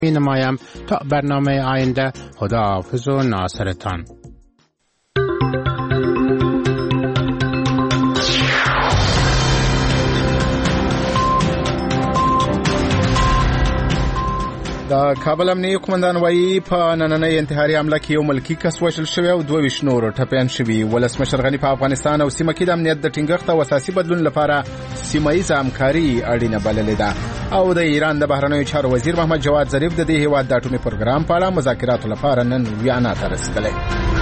نمایم تا برنامه آینده. خداحافظ و ناصرتان. د کابل امنیه قومندان وایي په نننۍ انتحاري حمله کې یو ملکي کس وژل شوی او 22 نور ټپیان شوي. ولسمشر غني په افغانستان او سیمه کې د امنیت د ټینګښت او اساسي بدلون لپاره سیمه‌ییزه همکاري اړینه بللې ده. او د ایران د بهرنیو چارو وزیر محمد جواد ظریف د دې هیواد د اټومي پروګرام په اړه مذاکراتو لپاره نن ویانا ته رسیدلی.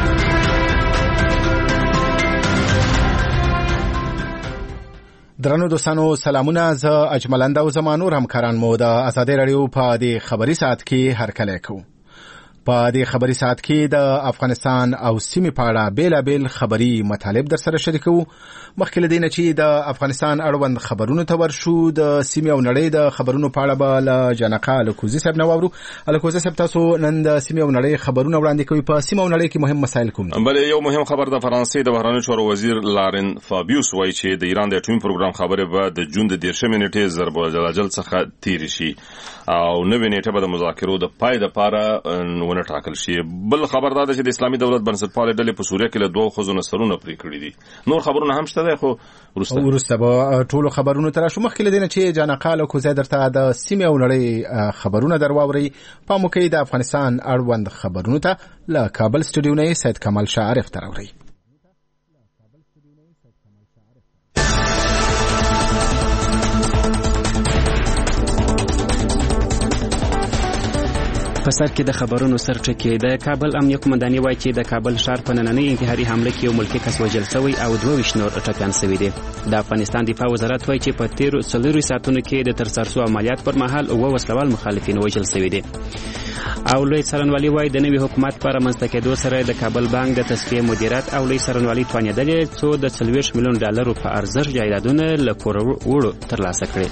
درنو دوستانو سلامونه. زه اجملند او زمانور همکاران مو د آزادۍ رادیو په دې خبري ساعت کې هرکلی کوو. په دې خبري ساعت کې د افغانستان او سیمې په اړه بیلابیل خبري مطالب در سره شریکو. مخکې له دې نه چې د افغانستان اړوند خبرونو ته ورشو، د سیمې او نړۍ د خبرونو په اړه به له جنقه الکوزي صاحب نه واورو. الکوزي صاحب، تاسو نن د سیمې او نړۍ خبرونه وړاندې کوي. په سیمه او نړۍ کې مهم مسایل کوم دي؟ بلې یو مهم خبر د فرانسې د بهرنیو چارو وزیر لارن فابیوس وایي چې د ایران د اټومي پروګرام خبره به د جون د 13 نیټې ضرب الجلاجل څخه تیر شي او نوې نیټه به د مذاکرو د پای لپاره ونه ټاکل شي. بل خبر دا ده چې د اسلامي دولت بنسټپالې ډلې په سوریه کې له 2 ښځو سرونه پرې کړي دي. نور خبرونه هم شته، خو وروسته به ټولو خبرونو تر شو. مخکې له دې نه چې جانقاله کوزه درته د سیمې او نړۍ خبرونه درواوري، په موکې د افغانستان اړوند خبرونو ته له کابل سټوډیو نه سید کمال شاعرف تراوري. په سر کې د خبرونو سرټکی. د کابل امنیه قومنداني وایي چې د کابل ښار په نننۍ انتحاري حمله کې یو ملکي کس وژل شوی او 22 نور ټپیان شوي دي. د افغانستان دفاع وزارت وایي چې په تیرو 4 ساعتونو کې د ترسره شوو عملیات پر مهال 9 وسلوال مخالفین وژل شوي دي. او لوی څارنوالي وایي د نوي حکومت پر رامنځته کېدو سره د کابل بانک د تصفیې مدیریت او لوی څارنوالي توانېدلې څو د 40 میلیون ډالرو په ارزښت جایدادونه له پوروړو ترلاسه کړي.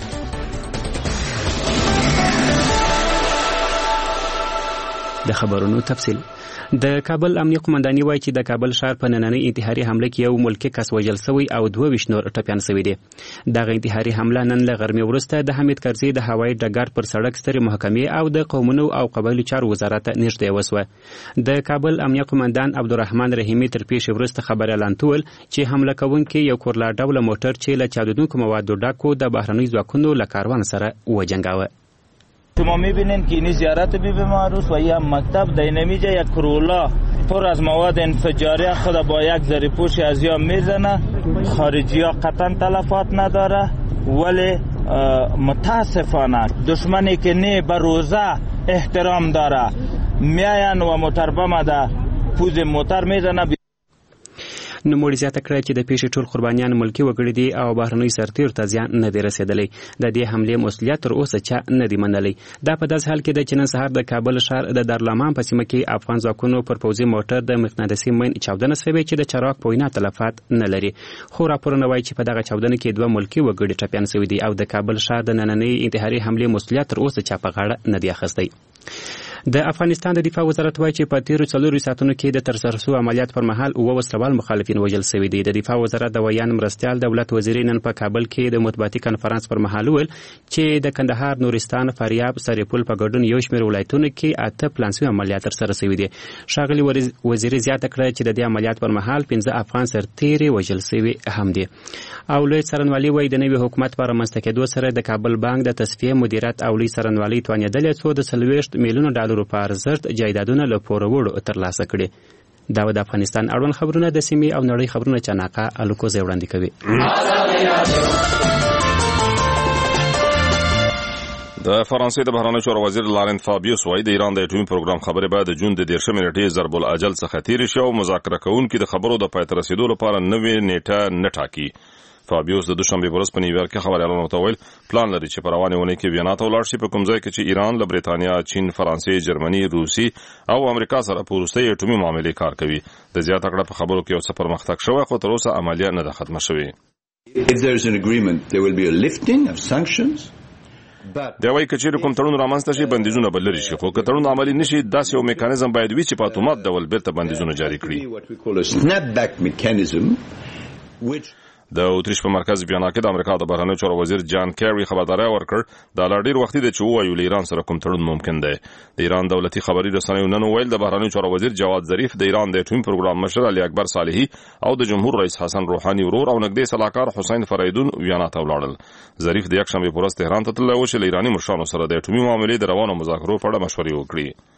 د خبرونو تفصیل. د کابل امنیه قومنداني وایي چې د کابل ښار په نننۍ انتحاري حمله کې یو ملکي کس وژل شوی او 22 نور ټپیان شوي دي. دغه انتحاري حمله نن له غرمې وروسته د حمید کرزي د هوایي ډګر پر سړک سترې محکمې او د قومونو او قبایلو چارو وزارت ته نږدې وسوه. د کابل امنیه قومندان عبدالرحمن رحیمي تر پیښې وروسته خبر اعلان کول چې حمله کوونکي یو کورلا ډوله موټر چې له چاودونکو موادو ډک و د بهرنیو ځواکونو له کاروان سره وجنګاوه. شما میبینین که این زیارت بی معروف و یه مکتب در نمیجه یک کرولا پر از مواد انفجاری خود با یک زریپوش از یا میزنه. خارجی ها قطعا تلفات نداره، ولی متاسفانه دشمنی که نه به روزه احترام داره میاین و موتر بم ده پوز موتر میزنه. نوموړي زیاته کړه چې د پیښې ټول قربانیان ملکي وګړي دي او بهرنیو سرتیرو ته زیان نه دی رسېدلی. د دې حملې مسؤلیت تر اوسه چا نه دی منلی. دا په داسې حال کې ده چې نن سهار د کابل ښار د دارالامان په سیمه کې افغان ځواکونو پر پوځي موټر د مقناطیسي مین چاودنه شوې چې د چراغ په وینا تلفات نه لري. خو راپورونه وایي چې په دغه چاودنه کې 2 ملکي وګړي ټپیان شوي دي او د کابل ښار د نننۍ انتحاري حملې مسؤلیت تر اوسه چا په غاړه نه دی اخیستی. د افغانستان د دفاع وزارت وایي چې په تیرو 4 ساعتونو کې د ترسره شوو عملیات پر مهال 9 وسلوال مخالفین وژل شوي دي. د دفاع وزارت د ویان مرستیال دولت وزیر نن په کابل کې د مطبوعاتي کنفرانس پر مهال ویل چې د کندهار، نورستان، فاریاب، سرپل په ګډون یو شمېر ولایتونو کې 8 پلان شوي عملیات ترسره شوي دي. ښاغلي وزیر زیاته کړه چې د دې عملیات پر مهال 15 افغان سرتیري وژل شوي هم دي. او لوی څارنوالي وایي د نوي حکومت پر رامنځته کېدو سره د کابل بانک د تصفیې مدیریت او لوی څارنوالي توانېدلې څو د 40 میلیون ډالرو په ارزښت جایدادونه له پوروړو ترلاسه کړي. دا د افغانستان اړوند خبرونه د سیمې او نړۍ خبرونه چناقه الکوزه وړاندې کوي. د فرانسې د بهرنیو چارو وزیر لارن فابیوس وایي د ایران د اټومي پروګرام خبرې به د جون د 13 نیټې ضرب الاجل څخه تیر شي او مذاکره کوونکي د خبرو د پای ته رسیدو لپاره نوې نیټه نه ټاکي. فابیوس د دوشنبه ورځ په نیویارک کې خبريالانو ته ویل پلان لري چې په روانه ونه کې وینا ته ولاړ شي په کوم ځای کې چې ایران له برېټانیا، چین، فرانسې، جرمني، روسي او امریکا سره په وروستۍ اټومي معاملې کار کوي. د زیاته کړه په خبرو کې یو څه پرمختګ شوی خو تر اوسه عملیه نه ده ختمه شوې. If there is an agreement there will be a lifting of sanctions. دا وایي چې کوم تړون رامنځته شي بندیزونه به لري شي، خو که تړون عملي نشي داسې یو میکانیزم باید وي چې په اتومات ډول بیرته بندیزونه جاری کړي. د اتریش په مرکز ویانا کې د امریکا د بهرنیو چارو وزیر جان کیری خبرداری ورکړ دا لا ډیر وخت دی چې وایو ایران سره کوم تړون ممکن دی. د ایران دولتي خبري رسنیو نن ویل د بهرنیو چارو وزیر جواد ظریف د ایران د اټومي پروګرام مشر علي اکبر صالحي او د جمهور رئیس حسن روحاني ورور او نږدې سلاکار حسین فریدون ویانا ته ولاړل. ظریف د یکشنبه په ورځ تهران ته تللی و چې له ایراني مشرانو سره د اټومي معاملې د روانو مذاکرو په اړه مشورې وکړي.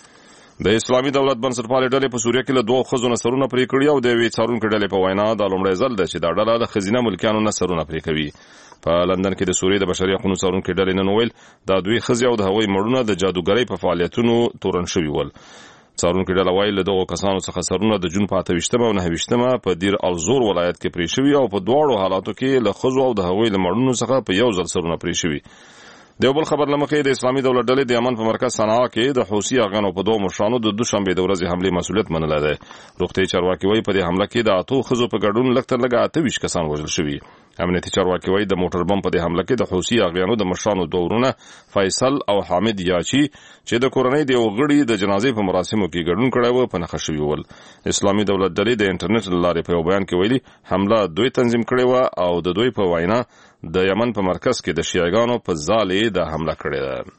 د اسلامي دولت بنسټپالې ډلې په سوریه کې له 2 ښځو نه سرونه پرې کړي او د یوې څارونکې ډلې په وینا دا لومړی ځل ده چې دا ډله د ښځینه ملکیانو نه سرونه پرې کوي. په لندن کې د سوریې د بشري حقوقو څارونکې ډلې نن ویل دا 2 ښځې او د هغوی مړونه د جادوګرۍ په فعالیتونو تورن شوي ول. څارونکې ډله وایي له دغو کسانو څخه سرونه د جون په 28 او 29 په دیر الزور ولایت کې پرې شوي او په دواړو حالاتو کې له ښځو او د هغوی له مړونو څخه په یو ځل سرونه پرې شوي. د یو بل خبر لمخې د اسلامي دولت ډلې د یمن په مرکز صنعا کې د حوثي افغانو په 2 مشرانو د دوشنبه د ورځې حمله مسؤلیت منلی دی. روغتي چارواکي وایي په دې حمله کې د 8 ښځو په ګډون لږ تر لږه 28 کسان وژل شوي. امنیتي چارواکي وایي د موټر بم په دې حمله کې د حوثي افغانو د مشرانو 2 ورونه فیصل او حامد یاچی چې د کورنۍ د یو غړي د جنازې په مراسمو کې ګډون کړی و په نښه شوي ول. اسلامي دولت ډلې د انټرنیټ له لارې په یو بیان کې ویلي حمله دوی تنظیم کړې و او د دوی په وینا د یمن په مرکز کې د شیعاګانو په ځالې د حمله کړې ده.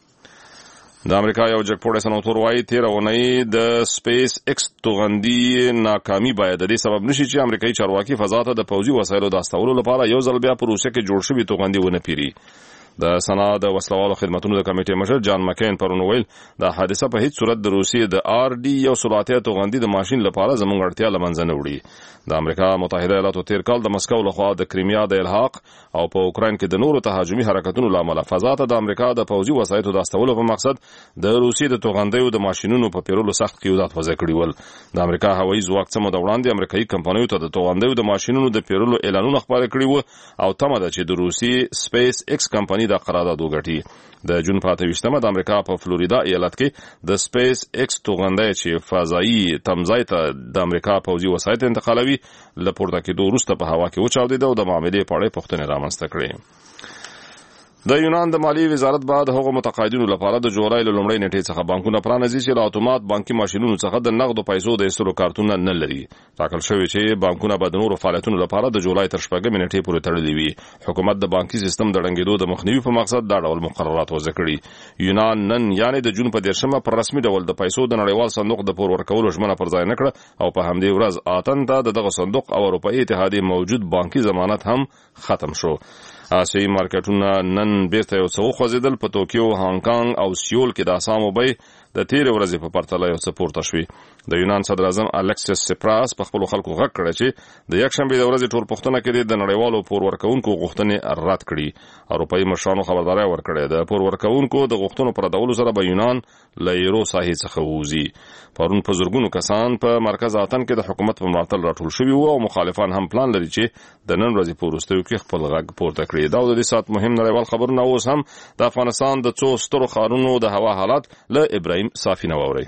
د امریکا یو جګپوړی سناتور وایي 13 اونۍ د سپیس ایکس توغندي ناکامي باید د دې سبب نشي چې امریکایي چارواکي فضا ته د پوځي وسایلو د استولو لپاره یو ځل بیا په روسیه کې جوړ شوي توغندي ونه پیري. د سنا د وسلوالو خدماتونو د کمیټې مشر جان مکین پرون ویل دا حادثه په هیڅ صورت د روسیې د آر ډي یو سلاتیا توغندي د ماشين لپاره زموږ اړتیا لمنځه نه وړي. د امریکا متحده ایالاتو تیر کال د مسکو لخوا د کریمیا د الحاق او په اوکراین کې د نورو تهاجمي حرکتونو لامل فضا ته د امریکا د پوځي وسایلو د استولو په مقصد د روسیې د توغندیو د ماشينونو په پیرولو سخت قیودات وضع کړي ول. د امریکا هوایي ځواک څه موده وړاندې امریکایي کمپنیو ته د توغندیو د ماشينونو د پیرولو اعلانونه خپاره کړي وو او تمه ده چې د روسیې سپیس ایکس کمپنی د قرارداد وګټي. د جون په 28 د امریکا په فلوریدا ایالت کې د سپیس ایکس توغندی چې فضایي تمځای ته د امریکا پوځي وسایل انتقالوي له پورته کېدو وروسته په هوا کې وچاودېده او د معاملې په اړه پوښتنې رامنځته کړې. د یونان د مالی وزارت بعد هغو متقاعدینو لپاره د جولای له لومړۍ نیټې څخه بانکونه پرانیزي چې له اتومات بانکي ماشینونو څخه د نغدو پیسو د ایستلو کارتونه نه لري. ټاکل شوی چې بانکونه به د نورو فعالیتونو لپاره د جولای تر 9 نیټې پورې تړلي وي. حکومت د بانکي سیستم د ړنګېدو د مخنیوي په مقصد دا ډول مقررات وضع کړي. یونان نن یعنی د جون په 13 پر رسمي ډول د پیسو د نړیوال صندوق د پور ورکولو ژمنه پر ځای نه کړه او په همدې ورځ آتن ته دغه صندوق او اروپאי اتحادیه موجود بانکي ضمانت هم ختم شو. آسیایي مارکیټونه نن بیرته یو څه وخوځېدل. په توکیو، هانګ کانګ او سیول کې د اسامو بیې د تیرې ورځې په پرتله یو څه پورته شوې. د یونان صدر اعظم الکسیس سپراس په خپلو خلکو غږ کړی چې د یکشنبې د ورځې ټولپوښتنه کې د نړیوالو پور ورکوونکو غوښتنې رد کړي. اروپایي مشرانو خبرداری ورکړې د پور ورکوونکو د غوښتنو پر ردولو سره به یونان له یورو ساحې څخه ووځي. پرون په زرګونو کسان په مرکز آتن کې د حکومت په ملاتړ راټول شوي وو او مخالفان هم پلان لري چې د نن ورځې په وروستیو کې خپل غږ پورته کړي. دا د دې ساعت مهم نړیوال خبرونه. اوس هم د افغانستان د څو سترو ښارونو د هوا حالات له ابراهیم صافي نه واورئ.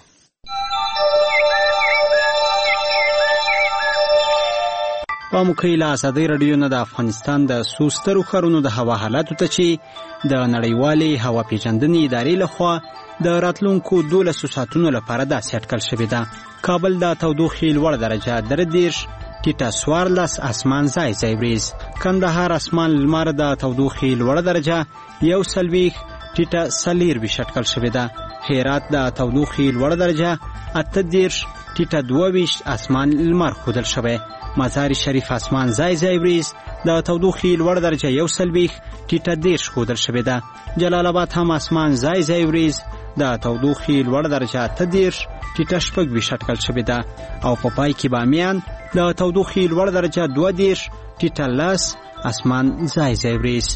په مکیله ازادي رادیو نه د افغانستان د سوسترو ښارونو د هوا حالاتو ته چې د نړیوالې هوا پیژندنې ادارې لخوا د راتلونکو 12 ساعتونو لپاره داسې اټکل شوې ده. کابل د تودوخې لوړه درجه 30، ټیټه 14، اسمان ځای ځای وریځ. کندهار اسمان لمر د تودوخې لوړه درجه 41، ټیټه 24 اټکل شوې ده. هرات د تودوخې لوړه درجه 38، ټیټه 22، اسمان لمر ښودل شوی. مزار شریف اسمان ځای ځای وریځ د تودوخې لوړه درجه 41، ټیټه 10 ښودل شوې ده. جلال آباد هم اسمان ځای ځای وریځ د تودوخې لوړه درجه 30، ټیټه 26 اټکل شوې ده. او په پای کې بامیان د تودوخې لوړه درجه 20، ټیټه 10، اسمان ځای ځای وریځ.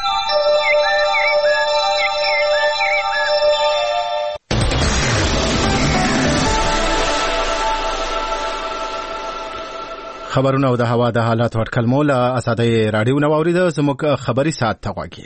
خبرونه او د هوا د حالات ورکل مولا اساده رادیو نو اوریده زموږ خبري ساعت ته واګي.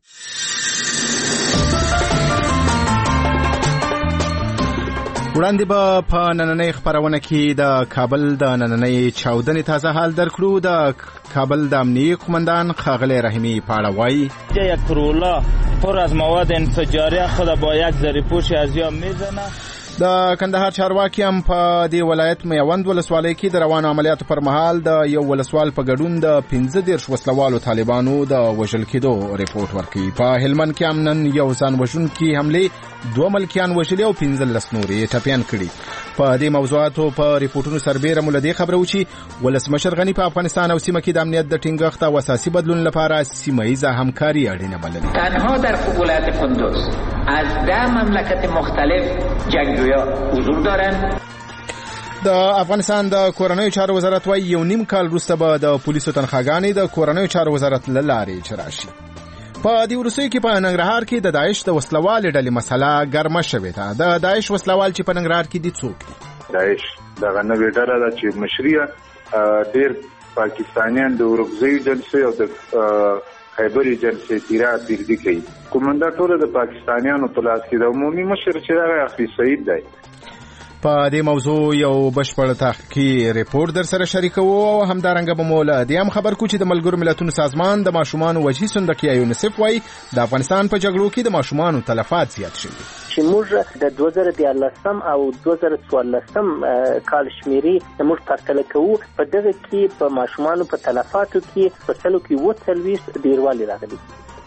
وړاندې به په نننۍ خبرونه کې د کابل د نننۍ چاودنې تازه حال درکړو. د کابل د امنیتي قومندان ښاغلی رحیمی په اړه وایي یک کرولا پر از مواد انفجاری خود با یک زریپوش از یا میزنه. د کندهار چارواکي هم په دې ولایت میوند ولسوالۍ کې د روانو عملیاتو پر مهال د یو ولسوال په ګډون د 15 وسلوالو طالبانو د وژل کېدو ریپورت ورکړي. په هلمند کې هم نن یو ځان وژونکي حملې 2 ملکیان وژلي او 15 نورې ټپیان کړي. په دې موضوعاتو په ریپورتونو سربیره مو لدې خبره و چې ولسمشر غني په افغانستان او سیمه کې د امنیت د ټینګښت او اساسي بدلون لپاره سیمه‌ایزه همکاري اړینه بللې. تنها در ولایت کندوز از 10 مملکت مختلف جنگجویا حضور دارند. د افغانستان د کورنیو چارو وزارت وايي یو نیم کال وروسته به د پولیسو تنخواګانې د کورنیو چارو وزارت له لارې اجرا شي. په دې وروستیو کې په ننګرهار کې د داعش د وسلوالې ډلې مسله ګرمه شوې ده. د داعش وسلوال چې په ننګرهار کې دي څوک دي؟ داعش دغه نوې ډله ده چې مشري ډېر پاکستانیان د اورګزۍ جلسې او د خیبري جلسې پیردي کوي. کومنده ټول د پاکستانیانو په لاس کې د عمومي مشر چې هغه اخی سعید دی. په دې موضوع یو بشپړ تحقیقي ریپورت در سره شریکوو او همدارنګه به مو له دې هم خبر کو چې د ملګرو ملتونو سازمان د ماشومانو وجهي صندوق یونیسف وايي د افغانستان په جګړو کې د ماشومانو تلفات زیات شوي چې موږ د 2014 او 2014 کال شمیرې موږ پرتله کوو. په دغه کې په ماشومانو په تلفاتو کې په سلو کې 40 ډیروالی راغلی.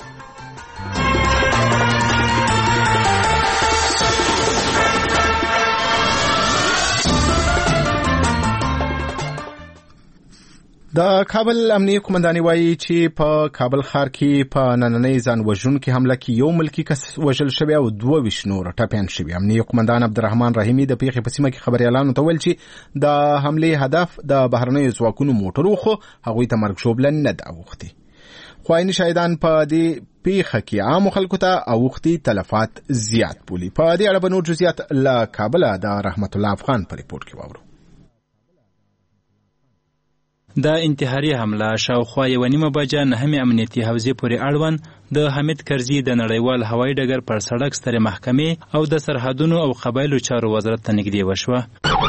د کابل امنیه قومنداني وایي چې په کابل ښار کې په نننۍ ځان وژونکې حمله کې یو ملکي کس وژل شوی او 22 نور ټپیان شوي. امنیه قومندان عبدالرحمن رحیمي د پیښې په سیمه کې خبريالانو ته ویل چې د حملې هدف د بهرنیو ځواکونو موټر خو هغوی ته مرګ ژوبله نه ده اوښتې. خو عیني شاهدان په دې پیښه کې عامو خلکو ته اوښتي تلفات زیات بولي. په دې اړه به نور جزئیات له کابله د رحمت الله افغان په ریپورت کې واورو. د انتحاري حمله شاوخوا 1:30 بجه نهمې امنیتي حوزې پورې اړوند د حمید کرزي د نړیوال هوایي ډګر پر سړک سترې محکمې او د سرحدونو او قبایلو چارو وزارت ته نږدې وشوه.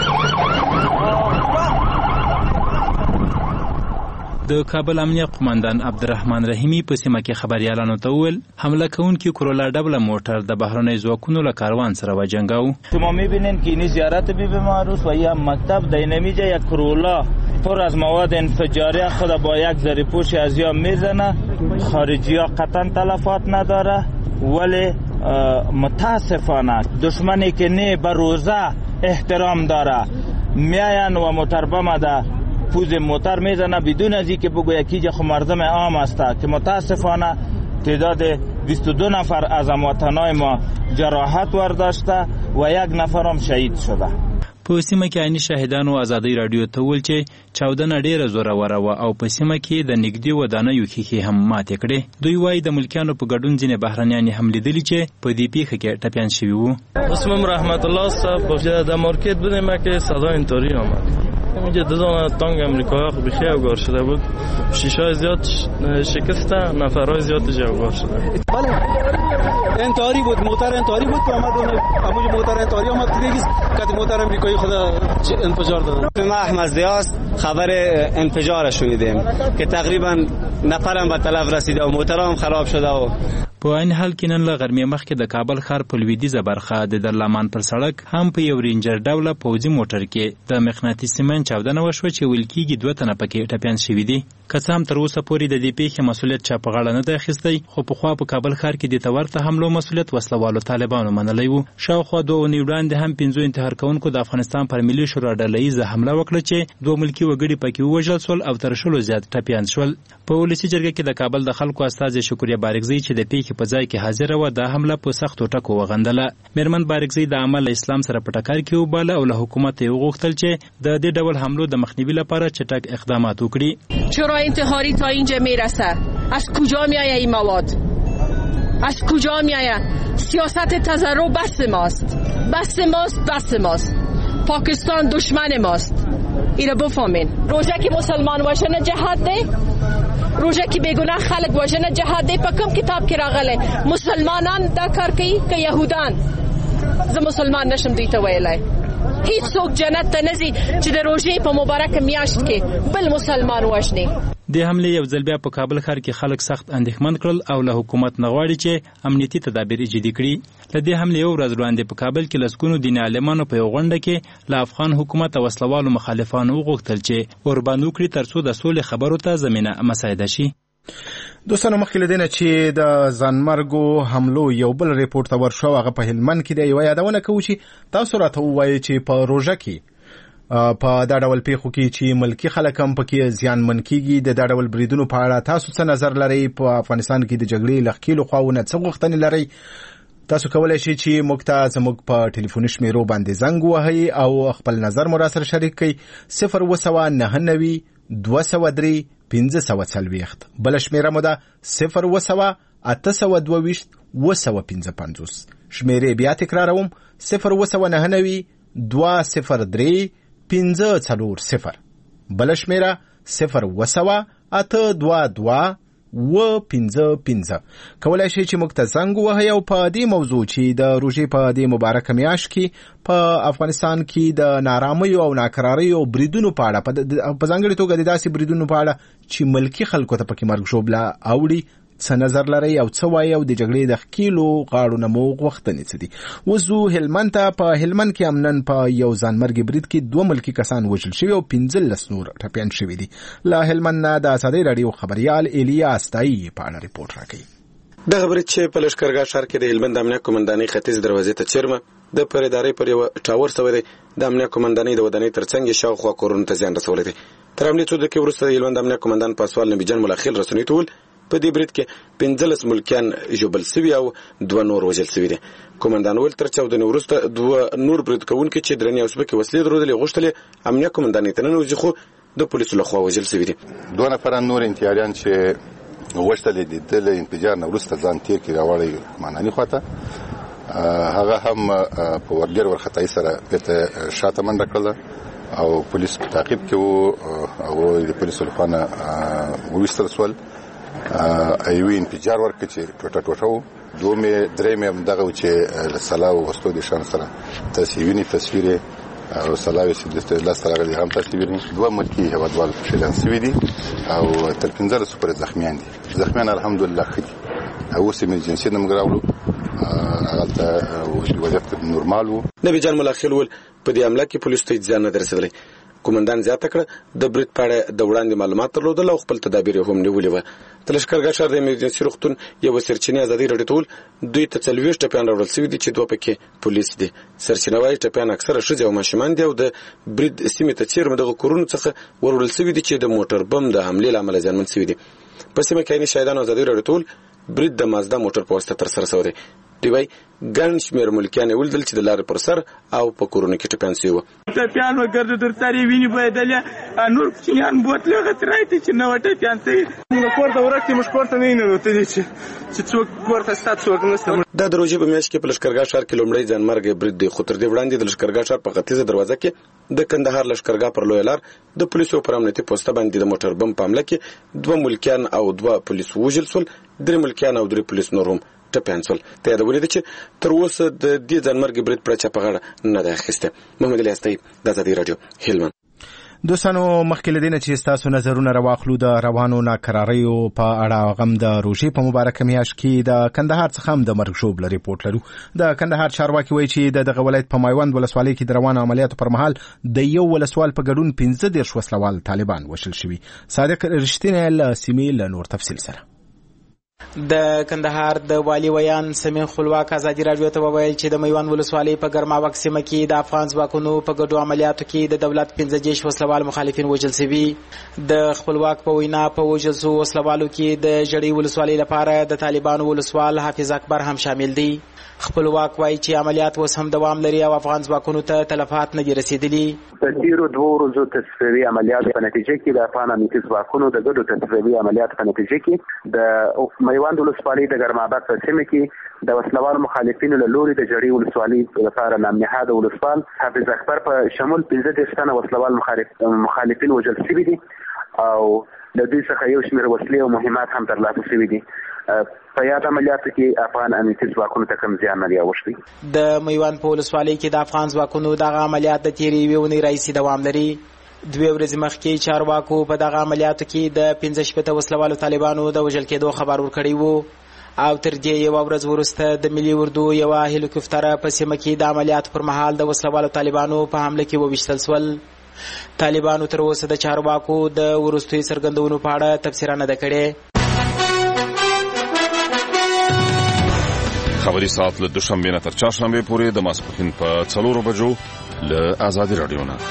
د کابل امنیه قومندان عبدالرحمن رحیمي په سیمه کې خبريالانو ته وویل حمله کوونکي کرولا ډبل موټر د بهرنی ځواکونو له کاروان سره وجنگاو. شما می‌بینید که این زیارت بیبی معروف و یا مکتب در نمیجه یک کرولا پر از مواد انفجاری خود با یک زریپوش از یا میزنه. خارجی ها قطعا تلفات نداره ولی متاسفانه دشمنی که نه به روزه احترام داره میاین و متربم ده پوز موتر میزنه بدون از اینکه بگویه که خو مردم عام است که متاسفانه تعداد 22 نفر از هموطنای ما جراحت ورداشته و 1 نفر هم شهید شده. په سیمه کې عیني شاهدانو ازادي رادیو ته ویل چې چاودنه ډیره زوروره وه او په سیمه کې د نږدې ودانیو ښیښې هم ماتې کړې. دوی وایي د ملکیانو په ګډون ځینې بهرنیان هم لیدلي چې په دې پیښه کې ټپیان شوي وو. اسمم رحمت الله صاحب در مارکت بودیم که صدا اینطوری آمد. اینجا 2 دانه تانک امریکایی خب بخی اوگار شده بود. شیشه‌های زیاد شکسته، نفرهای زیاد جوگار شده. بله انتحاری بود، موتر انتحاری بود که آمد همون موتر انتحاری آمد دیگه که موتر امریکایی خدا انفجار داد. ما احمد ضیاست خبر انفجار شنیدیم که تقریبا نفرم به تلف رسیده و موترام خراب شده و په عین حال کې نن له غرمې مخکې د کابل ښار په لویدیځه برخه د درلمان پر سړک هم په یو رینجر ډوله پوځي موټر کې د مغناطیسي من چاودنه وشوه چې ویل کېږي 2 تنه پکې ټپیان شوي دي. که څه هم تر اوسه پورې د دې پیښې مسؤلیت چا په غاړه نه دی اخیستی خو پخوا په کابل ښار کې د تورته حملو مسؤلیت وسلوالو طالبانو منلی وو. شاوخوا 2 اونۍ وړاندې هم 5 انتحار کوونکو د افغانستان پر ملي شورا ډله ییزه حمله وکړه چې 2 ملکي وګړي پکې ووژل شول او تر 100 زیات ټپیان شول. په ولسي جرګه کې د کابل د خلکو استازي شکریه بارګزی چې د پیښې په ځای کې حاضر و د حمله په سختو ټکو وغندله. میرمن بارګزی د عمل اسلام سره په ټکر کې وباله او له حکومت یې وغوښتل چې د دې ډول حملو د مخنیوي لپاره چټک اقدامات وکړي. چرا انتحاری تا اینجا میرسه؟ از کجا میآید این مواد؟ از کجا میآید؟ سیاست تضرع بس ماست. بس ماست، بس ماست. پاکستان دشمن ماست. اینو بفهمین. روزه که مسلمان وشنه جهاد ده، روزه که بیگناه خلق وشنه جهاد ده. په کوم کتاب کې راغلی مسلمانان دا کار کوي که یهودان؟ زه مسلمان نشم دوی ته ویلی. هیڅ څوک جنت ته نه ځي چې د روژې په مبارکه میاشت کې بل مسلمان وژني. د حمله یو ځل بیا په کابل ښار کې خلک سخت اندېښمن کړل او له حکومت نه غواړي چې امنیتي تدابیر جدي کړي. له دې حملې یو ورځ وړاندې په کابل کې لسګونو دیني عالمانو په یو غونډه کې له افغان حکومت او وسلوالو مخالفانو وغوښتل چې اوربان وکړي ترڅو د سولې خبرو ته زمینه مساعده شي. دوستانو مخکې له دې نه چې د ځانمرګو حملو یو بل ریپورت ته ورشو هغه په هلمند کې دی. یوه یادونه کوو چې تاسو راته ووایئ چې په روژه کې په دا ډول پیښو کې چې ملکی خلک هم پکې زیانمن کیږي د دا ډول بریدونو په اړه تاسو څه نظر لرئ؟ په افغانستان کې د جګړې له ښکېلو خواوو څه غوښتنې لرئ؟ تاسو کولی شئ چې موږ ته زموږ په ټلیفوني شمیرو باندې زنګ ووهئ او خپل نظر مو راسره شریک کړئ. 029 203 1540 بل شمیره مو ده 0 822 255. شمیرې بیا تکراروم 0 203 1540 بل شمیره 0 822 1550. کولای شئ چې موږ ته زنګ ووهئ او په دې موضوع چې د روژې په دې مبارکه میاشت کې په افغانستان کې د نارامیو او ناکراریو بریدونو په اړه په ځانګړې توګه د داسې بریدونو په اړه چې ملکی خلکو ته پکې مرګ ژوبله اوړي څه نظر لرئ او څه وایي او د جګړې د ښکېلو غاړو نه مو غوښتنې څه دي؟ اوس ځو هلمند ته. په هلمند کې هم نن په یو ځانمرګي برید کې 2 ملکي کسان وژل شوي او 15 نور ټپیان شوي دي. له هلمند نه د ازادۍ راډیو خبریال الیاس تایي په اړه ریپورټ راکوي. دغه برید چې په لښکرګاه ښار کې د هلمند امنیه قومندانۍ ختیځ دروازې ته څیرمه د پرېدارۍ پر یو ټاور سوی دی. د امنیه قومندانۍ د ودانۍ ترڅنګ شاوخوا کورونو ته زیان رسولی دی. تر حملې څو دقیقې وروسته د هلمند امنیه قومندان پاسوال نبیجان ملاخیل رسنیو ته وویل په دې برید کې 15 ملکیان ژوبل شوي او 2 نور وژل شوي دي. قومندان ویل تر چاودنې وروسته 2 نور برید کوونکي چې درنې او سپکې وسلې درلودلې غوښتلې امنیه قومندانۍ ته ننوځي خو د پولیسو لخوا وژل شوي دي. 2 نفر نور انتحاریان چې غوښتلې دي د انفجار نه وروسته ځان تیر کړي راوړی معنی خواته هغه هم په ورګر ورختای سره په شاته منډه کړله او پولیس په تعقیب کې وو او د پولیسو لخوا نه وویستل شول. ایوه انفجار ورکړي چې ټوټه وو. 2 مې 3 مې دغه چې سلاو وستو د شان سره تصویري تصویر او سلاوي چې د لاس راغلي هم تصویري 2 ملکی هوادوال شلان سوي دي او تر 15 سپر زخمیان دي. زخمیان الحمدلله خدي او سیمه جنسي نمګراولو هغه وضعیت نورمال وو. نبی جان ملاخیل ول په دې عمله کې پولیس ته ځان نه درسېدلی. کومندان زیاته کړه د برید په اړه د وړاندې معلومات درلودل او خپل تدابیر هم نیولې وو. د لښکرګاه ښار د ایمرجنسي روغتون یو سرچینې ازادي راډیو ته وویل دوی ته 40 ټپیان راوړل شوي دي چې 2 پکې پولیس دي. سرچینه وایي ټپیان اکثره ښځې او ماشومان دي او د برید سیمې ته څیرمه دغه کورونو څخه وروړل شوي دي چې د موټر بم د حملې له امله زیانمن شوي دي. په سیمه کې عیني شاهدانو ازادي راډیو ته وویل برید د مازدا موټر په واسطه ترسره شوی دی. دوی وایي ګڼ شمېر ملکیان یې ولیدل چې د لارې پر سر او په کورونو کې ټپیان شوي وو. ټپیان وګرځو در سر یې وینې بهېدلې نور کوچنیان بوتلې هغه رایته چې نه وه ټپیان شوي. موږ کور ته ورغلې موږ کور ته نه یې ننوتلي چې څوک کور ته ستا څوک نشته. دا د روژې په میاشت کې په لښکرګاه ښار کې لومړی ځانمرګی برید دی خو تر دې وړاندې د لښکرګاه ښار په ختیځه دروازه کې د کندهار لښکرګاه پر لویه لار د پولیسو پر امنیتي پوسته باندې د موټر بم په حمله کې 2 ملکیان او 2 پولیس وژل شول. 3 ملکیان او 3 پولیس نور هم ټپیان شول. ته یادونه ده چې تر اوسه د دې ځانمرګي برید پر چا په غاړه نه ده اخیسته. محمد الیاس طیب د ازادي راډیو هلمند. دوستانو مخکې له دې نه چې تاسو نظرونه راواخلو د روانو ناکراریو په اړه غم د روژې په مبارکه میاشت کې د کندهار څخه هم د مرګ ژوبله ریپورټ لرو. د کندهار چارواکي وایي چې دغه ولایت په میوند ولسوالۍ کې د روانو عملیاتو پر مهال د یو ولسوال په ګډون 15 وسلوال طالبان وژل شوي. صادق رښتینی له سیمې له نور تفصیل سره. د کندهار د والی ویان سمین خپلواک ازادي راډیو ته وویل چې د میوند ولسوالۍ په ګرماوک سیمه کې د افغان ځواکونو په ګډو عملیاتو کې د دولت 15 وسلوال مخالفین وژل شوي. د خپلواک په وینا په وژل شوو وسلوالو کې د ژړۍ ولسوالۍ لپاره د طالبانو ولسوال حافظ اکبر هم شامل دی. خپلواک وایي چې عملیات اوس هم دوام لري او افغان ځواکونو ته تلفات نه دي رسیدلي. په تیرو 2 ورځو تصفیوي عملیات په نتیجه کې د افغان امنیتي ځواکونو د ګډو تصفیوي عملیات په نتیجه کې د میوند ولسوالۍ د ګرماباد په سیمه کې د وسلوال مخالفینو له لوري د جړۍ ولسوالۍ لپاره نامنهاده ولسوال حافظ اکبر په شمول 15 تنه وسلوال مخالفین وژل شوي دي او د دوی څخه یو شمېر وسلې او مهمات هم ترلاسه شوي دي. په یاد عملیاتو کې افغان امنیتي ځواکونو ته کوم زیان نه دی اوښتی. د میوند په ولسوالۍ کې د افغان ځواکونو دغه عملیات د تیرې یوې اونۍ راهیسې دوام لري. دوه ورځې مخکې چارواکو په دغه عملیاتو کې د 15 وسلوالو طالبانو د وژل کېدو خبر ورکړی وو او تر دې یو ورځ وروسته د ملي اردو یو هلیکوپټر په سیمه کې د عملیاتو پر مهال د وسلوالو طالبانو په حمله کې وویشتل شول. طالبانو تر اوسه د چارواکو د وروستیو څرګندونو په اړه تفسیر نه ده کړې. خبري ساعت له دوشنبه نه تر چهارشنبه پورې د ماسپښین په 4 بجو له آزادي رادیو نه.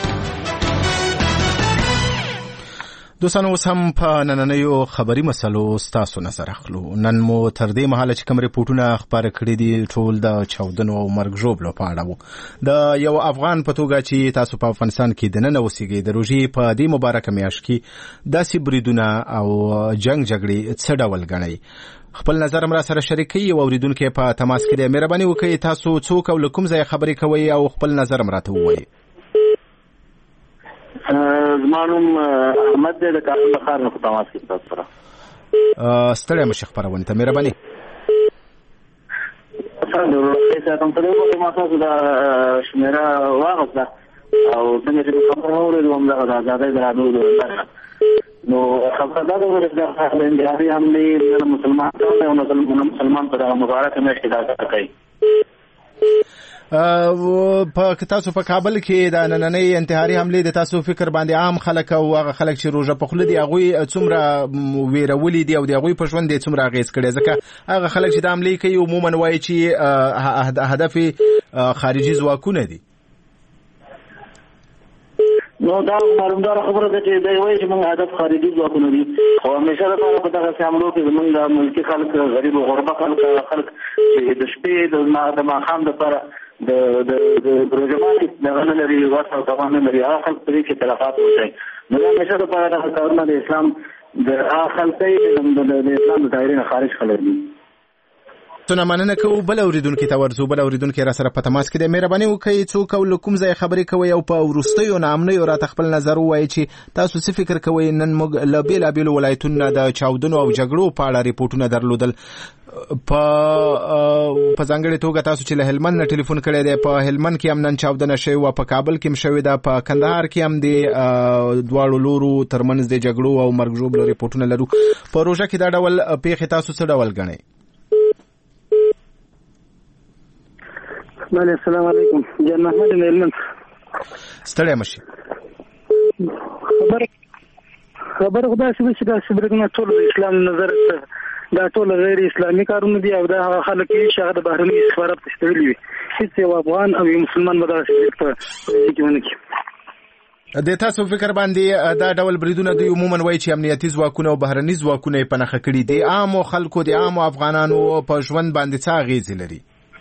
دوستانو اوس هم په نننیو خبري مسلو ستاسو نظر اخلو. نن مو تر دې مهاله چې کوم ریپورتونه خبره کړي دي ټول د چاودنو او مرګ ژوبلو په اړه وو. د یو افغان په توګه چې تاسو په افغانستان کې دننه اوسېږئ د روژې په دې مبارکه میاشت کې داسې بریدونه او جنگ جګړې څه ډول ګڼئ؟ خپل نظر را سره شریکي او اوریدونکو په تماس کې د مهرباني وکړئ تاسو څوک او کوم ځای خبرې کوئ او خپل نظر راته ووایئ. زمانوم احمد دې د کابل ښار نه تماس کې تاسو سره ستړی مشه خبرونه ته مهرباني. څنګه ورته تاسو ته ما تاسو دا شمیره واغسته او څنګه چې خبره اورېدم دا آزادۍ درانو نو خبره دا ورته د انډیاري حمله مسلمان ته او مسلمان په دغه مبارک میاشت کې دا کوي. په تاسو په کابل کې د نننۍ انتحاري حمله د تاسو فکر باندې عام خلک او هغه خلک چې روزه په خوله دي هغه څومره ویرولې دي او د هغه په ژوند دي څومره غیز کړي ځکه هغه خلک چې د حمله کوي عموما وایي چې هدف خارجي ځواکونه دي. نو دا معلومدار خبره ده چې دا وایي چې موږ هدف خارجي ځواکونه دي خو همیشه لپاره په دغه حملو کې زموږ د ملکي خلک غریب او غربه خلک چې د شپې د ماښام لپاره د پروژمانې دغه نه لري وس او توان نه لري هغه خلک پرې کې تلفات وشي. نو همیشه لپاره دغه کارونه د اسلام د هغه خلک د اسلام د دایرې نه خارج خلک دي. څنګه مننه کوو بل اوریدونکو ته ورزو بل اوریدونکو را سره په تماس کې د مهرباني وکړئ څوک او کوم ځای خبرې کوي او په ورستیو نامنیو را خپل نظر وایي چې تاسو څه فکر کوئ. نن موږ له بیلابیلو ولایتونو د چاودنو او جګړو په اړه ریپورتونه درلودل. په ځانګړې توګه تاسو چې له هلمند نه ټلیفون کړی دی په هلمند کې هم نن چاودنه شوې وه په کابل کې هم شوې ده په کندهار کې هم د دواړو لورو ترمنځ د جګړو او مرګ ژوبلو ریپورتونه لرو. په روژه کې دا ډول پیښې تاسو څه ډول ګڼئ؟ بله السلام علیکم جان محمد هلمند. ستړی مشي خبر خدا چې دا سبرګونه ټول د اسلام نظر دا ټول غیر اسلامي کارونه دي او دا خلک چې هغه د بهرني استخبارات تشتغلي وي هیڅ یو افغان او یو مسلمان به داسې په کې ونه کړي. د تاسو فکر باندې دا ډول بریدونه د عموما وایي چې امنیتي ځواکونه او بهرني ځواکونه په نخښه کړي دي عام خلکو د عام افغانانو په ژوند باندې څه اغیز لري؟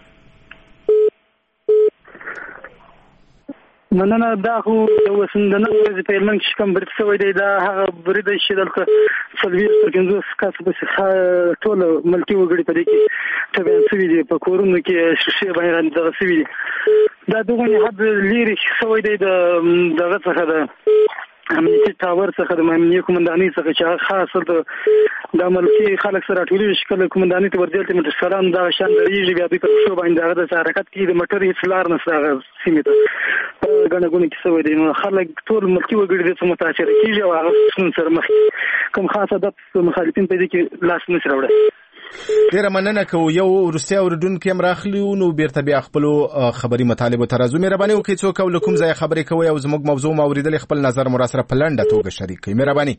مننه دا خو د وسندنه ورځې په هلمند کې کوم برید شوی دی دا هغه برید چې دلته 40 کسو پسې ټول ملکي وګړي په دې کې تبعین شوي دي په کورونو کې شیشې باندې دغه شوي دي. دا دغه حد لري شوی دی دغه څخه د امنیتي ټاور څخه د امنیتي قومندانۍ څخه چې خاص د ملکي خلک سره ټولې شکل قومندانۍ ته ورځل ته متشکران دا شان لري بیا په شو باندې هغه د حرکت کې د موټر هیڅ لار نه سره سیمه ته غنغونه کې سوي دي. نو خلک ټول ملکي وګړي د متاثر کیږي او هغه سره مخ کوم خاصه د مخالفین په دې کې لاس نه سره وړي. ډیره مننه کوو. یو روسي اوریدونکو هم راخلی نو بیرته بیا خپل خبري مطالبه ترازو مهرباني وکړئ څوک او کوم ځای خبرې کوي او زموږ موضوع موریدل خپل نظر مو را سره په لنډه توګه شریک کړئ. مهرباني.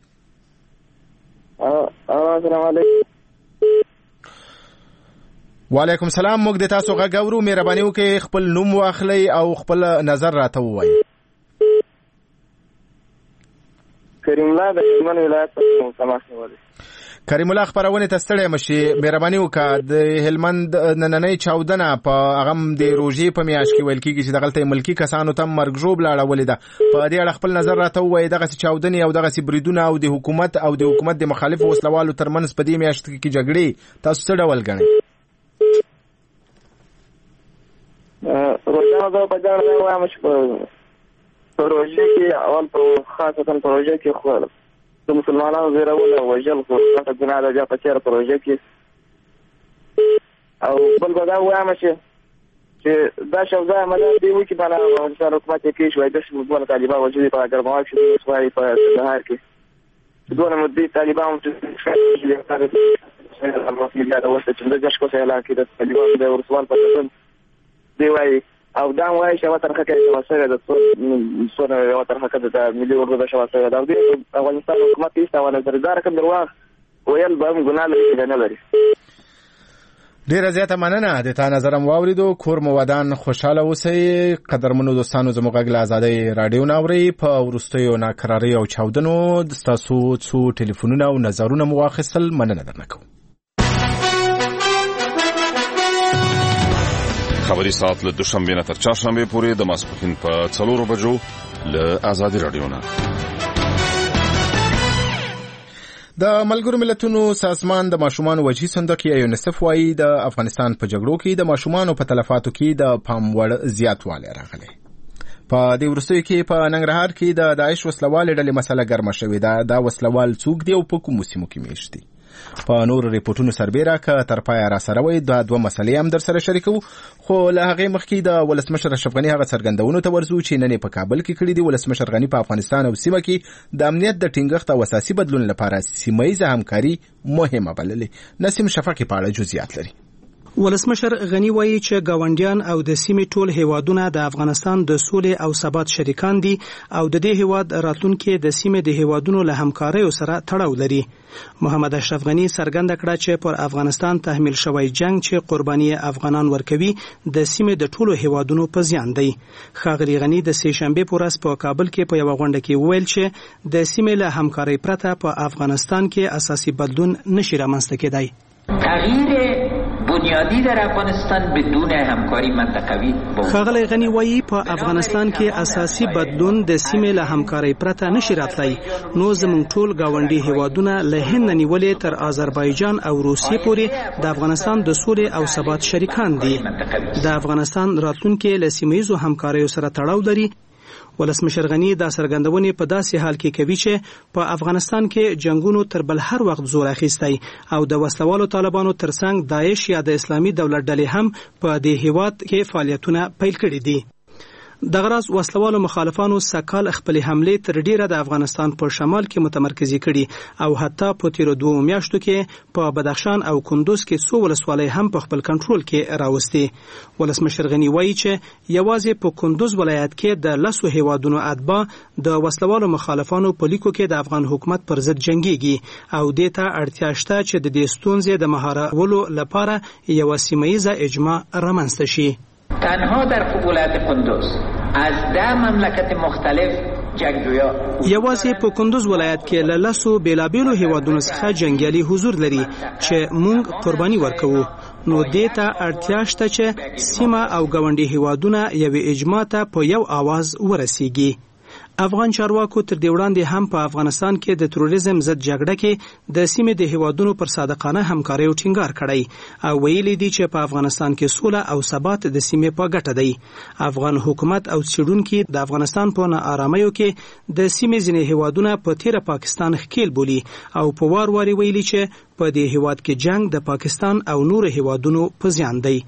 السلام علیکم. وعلیکم السلام. موږ د تاسو غږ اورو. مهرباني وکړئ خپل نوم واخلئ او خپل نظر راته ووایئ. کریم الله د هلمند ولایت څخه تماس نیولی. کریم الله خبرونه ته ستړی مشي مهرباني وکړه. د هلمند نننۍ چاودنه په هغه د روژې په میاشت کې ویل کېږي چې دغلته ملکي کسانو ته مرګ ژوبله اړولې ده. په دې اړه خپل نظر راته ووایئ. دغسې چاودنې او دغسې بریدونه او د حکومت د مخالفو وسلوالو ترمنځ په دې میاشت کې جګړې تاسو څه ډول ګڼئ؟ روژه دا په ځان وایم چې په روژه کې اول په خاصه په روژه کې خو د مسلمانانو زیرونه وژل خو څه ګناه ده بیا په چیرې پروژه کې او بل به دا وایم چې چې دا شوزه عملیات دی وکړي په افغانستان حکومت یې پیش وایي داسې دونه طالبان وژلي په ګرماوال کې ولسوالۍ په کندهار کې چې دونه مدې طالبان چې دغه شکو سره علاقه د طالبان د ورسوال په ځای دی وایي او دا وایي چې وترخه کې وسره د څونه وترخه کې د ملي اردو د شواسره د افغانستان حکومت هیڅ ډول نظر کوم درواغ ویل به هم ګناه لري نه لري. ډیره زیاته مننه د تا نظرم واوریدو. کور مو ودان خوشاله اوسئ. قدرمنو دوستانو زموږ غږ له آزادۍ راډیو ناوري په وروستیو ناکرارۍ او چاودنو ستاسو څو ټلیفونونه او نظرونه مو واخیستل. مننه درنه کوم. خبري ساعت له دوشنبه نه تر چهارشنبه پورې د ماسپښین په 4 بجو له آزادۍ راډیو نه. د ملګرو ملتونو سازمان د ماشومان وجهي صندوق یا یونیسف وايي د افغانستان په جګړو کې د ماشومان په تلفاتو کې د پام وړ زیاتوالی راغلی. په دې وروستیو کې په ننګرهار کې د داعش وسلوال ډلې مسله ګرمه شوې ده. دا وسلوال څوک دی او په کومو سیمو کې میشت دي؟ په نور ریپورتونو سربیره که تر پایه را سره وي دا دوه مسلې هم در سره شریکو. خو له هغې مخکې د ولسمشر اشرف غني هغه څرګندونو ته ورځو چې نن په کابل کې کړي دي. ولسمشر غني په افغانستان او سیمه کې د امنیت د ټینګښت او اساسي بدلون لپاره سیمه ییزه همکاري مهمه بللې. نسیم شفقي په اړه جزئیات لري. ولسمشر غنی وایي چې گاونډیان او د سیمې ټول هیوادونه د افغانستان د سولې او ثبات شریکان دي او د دې هیواد راتلونکي د سیمې د هیوادونو له همکارۍ سره تړاو لري. محمد اشرف غنی څرګنده کړه چې پر افغانستان تحمیل شوی جنگ چې قرباني افغانان ورکوي د سیمې د ټولو هیوادونو په زیان دی. ښاغلي غنی د سې شنبه په ورځ په کابل کې په یو غونډه کې وویل چې د سیمې له همکارۍ پرته په افغانستان کې اساسي بدلون نشي رامنځته کېدای. تغییر بنیادی در افغانستان بدون همکاری منطقوی. ښاغلی غنی وایي په افغانستان کې اساسي بدلون د سیمې له همکارۍ پرته نشي راتلی. نو زموږ ټول گاونډي هیوادونه له هند نیولې تر آذربایجان او روسیې پورې د افغانستان د سولې او ثبات شریکان دي. د افغانستان راتلونکي له سیمه ییزو همکاریو سره تړاو لري. ولسمشر غنی دا څرګندونې په داسې حال کې کوي چې په افغانستان کې جنگونو تر بل هر وخت زور اخیستی او د وسلوالو طالبانو ترڅنګ داعش یا د اسلامي دولت ډلې هم په دې هیواد کې فعالیتونه پیل کړي دي. د غراض وسلوالو مخالفانو سکهال خپل حمله تر ډیره د افغانستان په شمال کې متمرکزي کړي او حتی په تیر 2 میاشتو کې په بدخشان او کندوز کې څو ولسوالۍ هم په خپل کنټرول کې راوستي. ولسمشر غنی وایي چې یوازې په کندوز ولایت کې د 10 هیوادونو اتباع د وسلوالو مخالفانو په لیکو کې د افغان حکومت پر ضد جنگيږي او دې ته اړتیا شته چې د دې ستونزې د مهارولو لپاره یو سیمه‌ییزه اجماع رامنځته شي. تنها در ولایت کندوز از 10 مملکت مختلف جنگجویا یوازې په کندوز ولایت کې له 10 بیلابیلو هیوادونو څخه جنگیالي حضور لري چې موږ قرباني ورکوو. نو دې ته اړتیا شته چې سیمه او ګاونډي هیوادونه یو اجماع ته په یو आवाज ورسیږي. افغان چارواکو تر دې وړاندې هم په افغانستان کې د تروریزم ضد جګړه کې د سیمې د هیوادونو پر صادقانه همکارۍ ټینګار کړی او ویلي دي چې په افغانستان کې سوله او ثبات د سیمې په ګټه دی. افغان حکومت او څېړونکي د افغانستان په ناآرامیو کې د سیمې ځینې هیوادونه په تیره پاکستان ښکیل بولي او په وار واري ویلي چې په دې هیواد کې جنگ د پاکستان او نورو هیوادونو په زیان دی.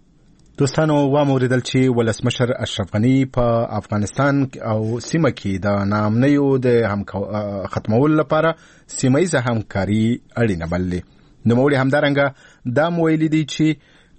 دوستانو واوریدل چې ولسمشر اشرف غنی په افغانستان او سیمه کې د ناامنیو د ختمولو لپاره سیمه ییزه همکاري اړینه بللې. نوموړي همدارنګه دا ویلي دي چې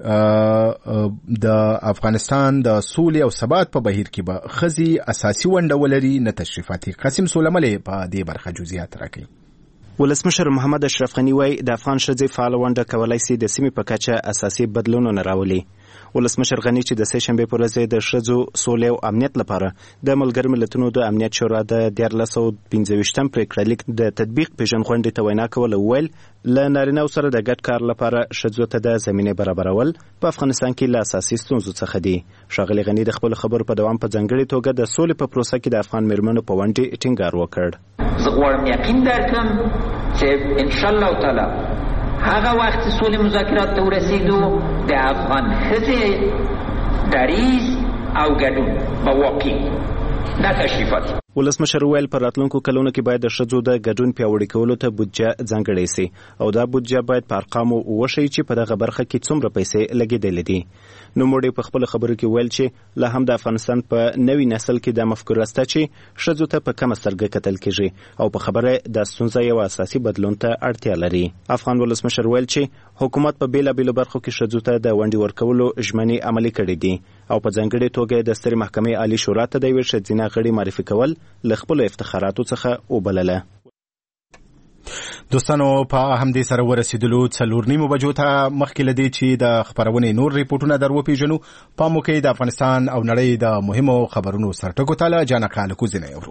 د افغانستان د سولې او ثبات په بهیر کې به ښځې اساسي ونډه ولري. نه تشریفاتي قاسم سولملې په دې برخه جزئیات راکوي. ولسمشر محمد اشرف غنی وایي د افغان ښځې فعال ونډه کولای شي د سیمې په کچه اساسي بدلونونه راولي. ولسمشر غنی چې د سې شنبه پر ورځ د ښځو سولې او امنیت لپاره د ملګرو ملتونو د امنیت شورا د 1425م پریکړه لیک د تطبیق پیژنغونډې ته وینا کوله ویل له نارینه‌و سره د ګډ کار لپاره ښځو ته د زمینه برابرول په افغانستان کې له اساسي ستونزو څخه دي. ښاغلي غنی د خپل خبرو په دوام په ځانګړي توګه د سولې په پروسه کې د افغان میرمنو په ونډې ټینګار وکړ. زه غواړم یقین درکړم چې ان شاء الله تعالی هغه وخت سولې مذاکرات ته ورسېږو د افغان ښځې دریځ او ګډون به واقعي نه تشریفات. ولسمشر ویل پر راتلونکو کلونو کې باید د ښځو د ګډون پیاوړي کولو ته بودجه ځانګړې سي او دا بودجه باید په ارقامو وښیي چې په دغه برخه کې څومره پیسې لګېدلې دي. نوموړي په خپل خبرو کې ویل چې لا هم د افغانستان په نوي نسل کې د مفکوره شته چې ښځو ته په کمه سترګه کتل کیږي او په خبره د ستونزه یو اساسي بدلون ته اړتیا لري. افغان ولسمشر ویل چې حکومت په بیلابیلو برخو کې ښځو ته د ونډې ورکولو ژمنې عملي کړې دي او په ځانګړې توګه د سترې محکمې عالی شورا ته د یوې ښځینه غړي معرفي کول له خپلو افتخاراتو څخه وبلله. دوستانو په همدې سره ورسېدلو 4:30 بجو ته مخکې لدی چې د خبرونې نور ریپورتونه در وپیژنو په موکې د افغانستان او نړۍ د مهمو خبرونو سرټکو ته له جانکا لکوزینه یورو.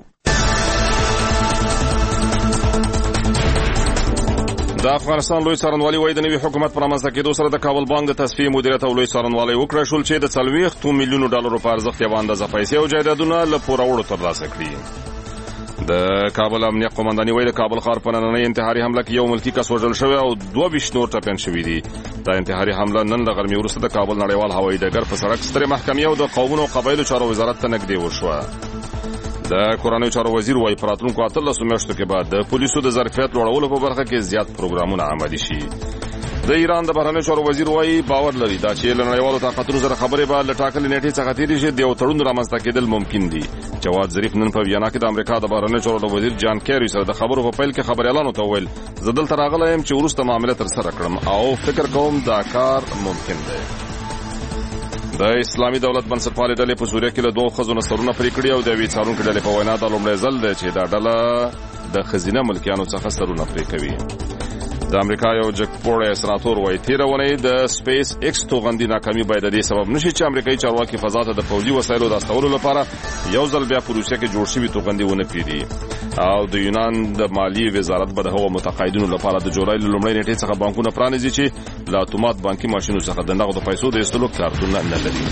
د افغانستان لوی څارنوالي وایي د نوي حکومت پر رامنځته کېدو سره د کابل بانک د تصفیې مدیریت او لوی څارنوالي وکړه شول چې د 40 میلیونو ډالرو په ارزښت یوه اندازه پیسې او جایدادونه له پوروړو ترلاسه کړي. د کابل امنیه قومنداني وایي د کابل ښار په نننۍ انتحاري حمله کې یو ملکي کس وژل شوی او 22 نور ټپیان شوي دي. دا انتحاري حمله نن له غرمې وروسته د کابل نړیوال هوایي ډګر په سړک سترې محکمې او د قومونو او قبایلو چارو وزارت ته نږدې وشوه. د کورنیو چارو وزیر وایي په راتلونکو 18 میاشتو کې به د پولیسو د ظرفیت لوړولو په برخه کې زیات پروګرامونه عملي شي. د ایران د بهرنیو چارو وزیر وایي باور لري دا چې له نړیوالو طاقتونو سره خبرې به له ټاکلې نیټې څخه تېرې شي د یو تړون رامنځته کېدل ممکن دي. جواد ظریف نن په ویانا کې د امریکا د بهرنیو چارو وزیر جان کیری سره د خبرو په پیل کې خبريالانو ته وویل زه دلته راغلی یم چې وروسته معامله ترسره کړم او فکر کوم دا کار ممکن دی. د اسلامي دولت بنسټپالې ډلې په سوریه کې له 2 ښځو نه سرونه پرې کړي او د یوې څارونکې ډلې په وینا دا لومړی ځل دی چې دا ډله د ښځینه ملکیانو څخه سرونه پرې کوي. د امریکا یو جګپوړی سناتور وایي تېره اونۍ د سپیس ایکس توغندي ناکامي باید د دې سبب نشي چې امریکایي چارواکي فضا ته د پوځي وسایلو د استولو لپاره یو ځل بیا په روسیه کې جوړ شوي توغندي ونه پېري. او د یونان د مالیې وزارت به د هغو متقاعدینو لپاره د جولای له لومړۍ نیټې څخه بانکونه پرانیزي چې له اتومات بانکي ماشینو څخه د نغدو پیسو د ایستلو کارتونه نه لري.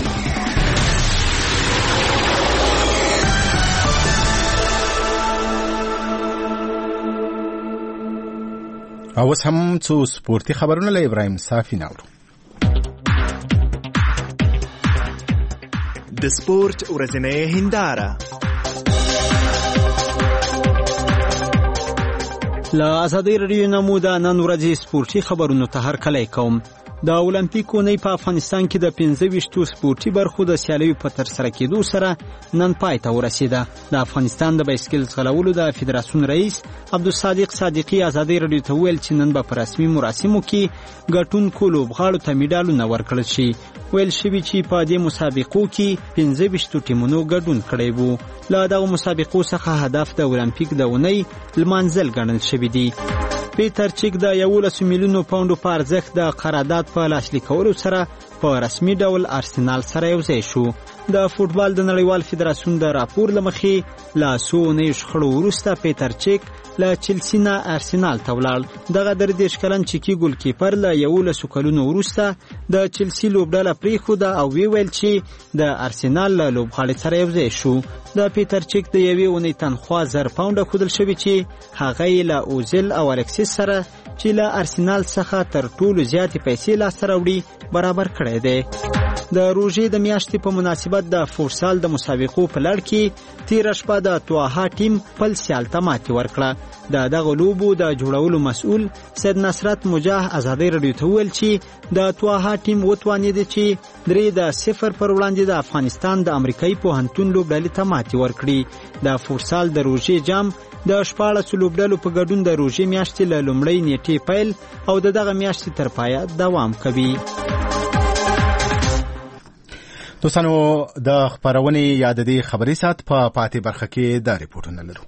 او اوس هم څو سپورتي خبرونه له ابراهیم صافي ناوړو. د سپورت ورځنۍ هنداره له ازادي رادیو نمو د نن ورځې سپورتي خبرونو ته هرکلی کوم. د اولمپیک اونۍ په افغانستان کې د 25 سپورتي برخو د سیالیو په ترسره کېدو سره نن پای ته ورسېده. د افغانستان د بایسکل ځغلولو د فدراسیون رئیس عبدالصادق صادقي ازادي رادیو ته ویل چې نن به په رسمي مراسمو کې ګټونکو لوبغاړو ته میډالونه ورکړل شي. ویل شوي چې په دې مسابقو کې 15 ټیمونو ګډون کړی وو. له دغو مسابقو څخه هدف د اولمپیک د اونۍ لمانځل ګڼل شوي دي. پیټر چیک د 11 میلیونو پاونډو په ارزښت د قرارداد په لاسلیک کولو سره په رسمي ډول ارسنال سره یوځای شو. د فوټبال د نړیوال فدراسیون د راپور له مخې له څو اونیو شخړو وروسته پیټر چیک له چلسی نه ارسنال ته ولاړ. دغه 30 کلن چیکي ګولکیپر له 11 کلونو وروسته د چلسی لوبډله پرېښوده او ویل چې د ارسنال له لوبغاړي سره یوځای شو. د پیټر چیک د یوې اونۍ تنخوا 1000 پاونډه ښودل شوې چې هغه یې له اوزیل او الکسیس سره چې له ارسنال څخه تر ټولو زیاتې پیسې لاسته راوړي برابر کړی دی. د روژې د میاشتې په مناسبت د فوټسال د مسابقو په لړ کې تېره شپه د توها ټیم خپل سیال ته ماتې ورکړه. د دغه لوبو د جوړولو مسؤل سید نصرت مجاه ازادي رادیو ته ویل چې د توها ټیم وتوانید چې 3-0 پر وړاندې د افغانستان د امریکایي پوهنتون لوبډلې ته ماتې ورکړي. د فوټسال د روژې جام د 14 لوبډلو په ګډون د روژې میاشتې له لومړۍ نیټې پیل او د دغه میاشتې تر پایه دوام کوي. دوستانو د خبرونې یا د دې خبري سات په پاتې برخه کې دا ریپورتونه لرو.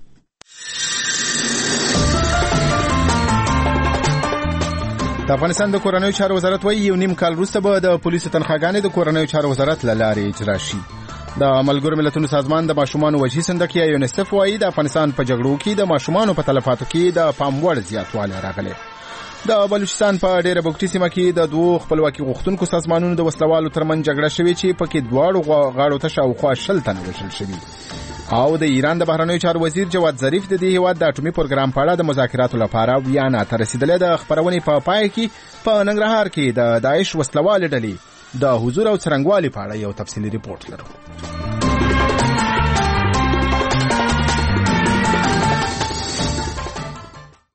د افغانستان د کورنیو چارو وزارت وایي یو نیم کال وروسته به د پولیسو تنخواګانې د کورنیو چارو وزارت له لارې اجرا شي. د ملګرو ملتونو سازمان د ماشومانو وجهي صندوق یا یونیسف وایي د افغانستان په جګړو کې د ماشومانو په تلفاتو کې د پام وړ زیاتوالی راغلی. د بلوچستان په ډیره بوکټي سیمه کې د 2 خپلواکي غوښتونکو سازمانونو د وسلوالو ترمن جګړه شوې چې پکې دواړو غاړو ته شاوخوا 60 تنه وژل شوي. او د ایران د بهرنیو چارو وزیر جواد ظریف د دې هیواد د اټومي پروګرام په اړه د مذاکراتو لپاره ویانا ته رسیدلی. د خبرونې په پای کې په ننګرهار کې د داعش وسلوالې ډلې د حضور او څرنګوالي په اړه یو تفصیلي ریپورت لرو.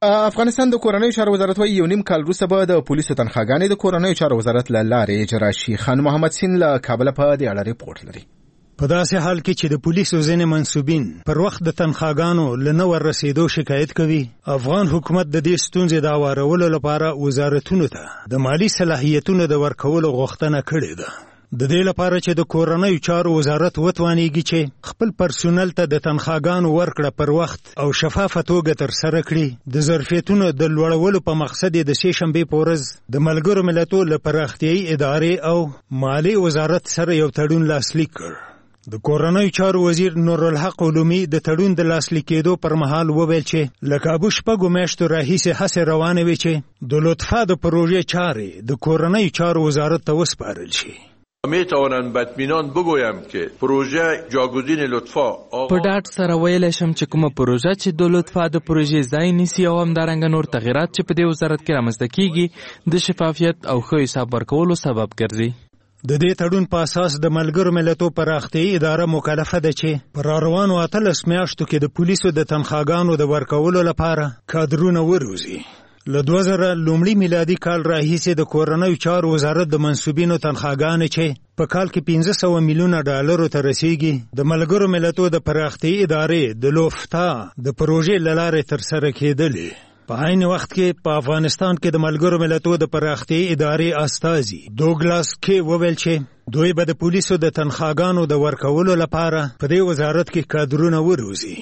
افغانستان د کورنیو چارو وزارت وايي یو نیم کال وروسته به د پولیسو تنخواګانې د کورنیو چارو وزارت له لارې اجرا شي. خان محمد سین له کابل په دې اړه ریپورت لري. په داسې حال کې چې د پولیسو ځینې منصوبین پر وخت د تنخواګانو له نه ور رسیدو شکایت کوي، افغان حکومت د دې ستونزې د هوارولو لپاره وزارتونو ته د مالی صلاحیتونو د ورکولو غوښتنه کړې ده. د دې لپاره چې د کورنیو چارو وزارت وتوانیږي چې خپل پرسونل ته د تنخواګانو ورکړه پر وخت او شفافه توګه ترسره کړي، د ظرفیتونو د لوړولو په مقصد د سې شنبې په ورځ د ملګرو ملتونو له پراختیایي ادارې او مالی وزارت سره یو تړون لاسلیک کړ. د کورنیو چارو وزیر نورالحق علومي د تړون د لاسلیک کېدو پر مهال وویل چې له کابو شپږو میاشتو راهیسې هڅې روانې وې چې د لطفه د پروژې چارې د کورنیو چارو وزارت ته وسپارل شي. میتوانم با اطمینان بگویم که پروژه جاگزین لطفا په ډاډ سره ویلی شم چې کومه پروژه چې د لطفا د پروژې ځای نیسي او همدارنګه نور تغیرات چې په دې وزارت کې رامنځته کیږي د شفافیت او ښه حساب ورکولو سبب ګرځي. د دې تړون په اساس د ملګرو ملتونو پراختیایي اداره مکلفه ده چې پر روانو 18 میاشتو کې د پولیسو د تنخواګانو د ورکولو لپاره کادرونه وروزي. له 2000 لومړي میلادي کال راهیسې د کورنیو چارو وزارت د منصوبینو تنخواګانې چې په کال کې 500 میلیونه ډالرو ته رسیږي د ملګرو ملتونو د پراختیایي ادارې د لوفتا د پروژې له لارې ترسره کېدلې. په عین وخت کې په افغانستان کې د ملګرو ملتونو د پراختیایي ادارې استازي دوګلاس کې وویل چې دوی به د پولیسو د تنخواګانو د ورکولو لپاره په دې وزارت کې کادرونه وروزي.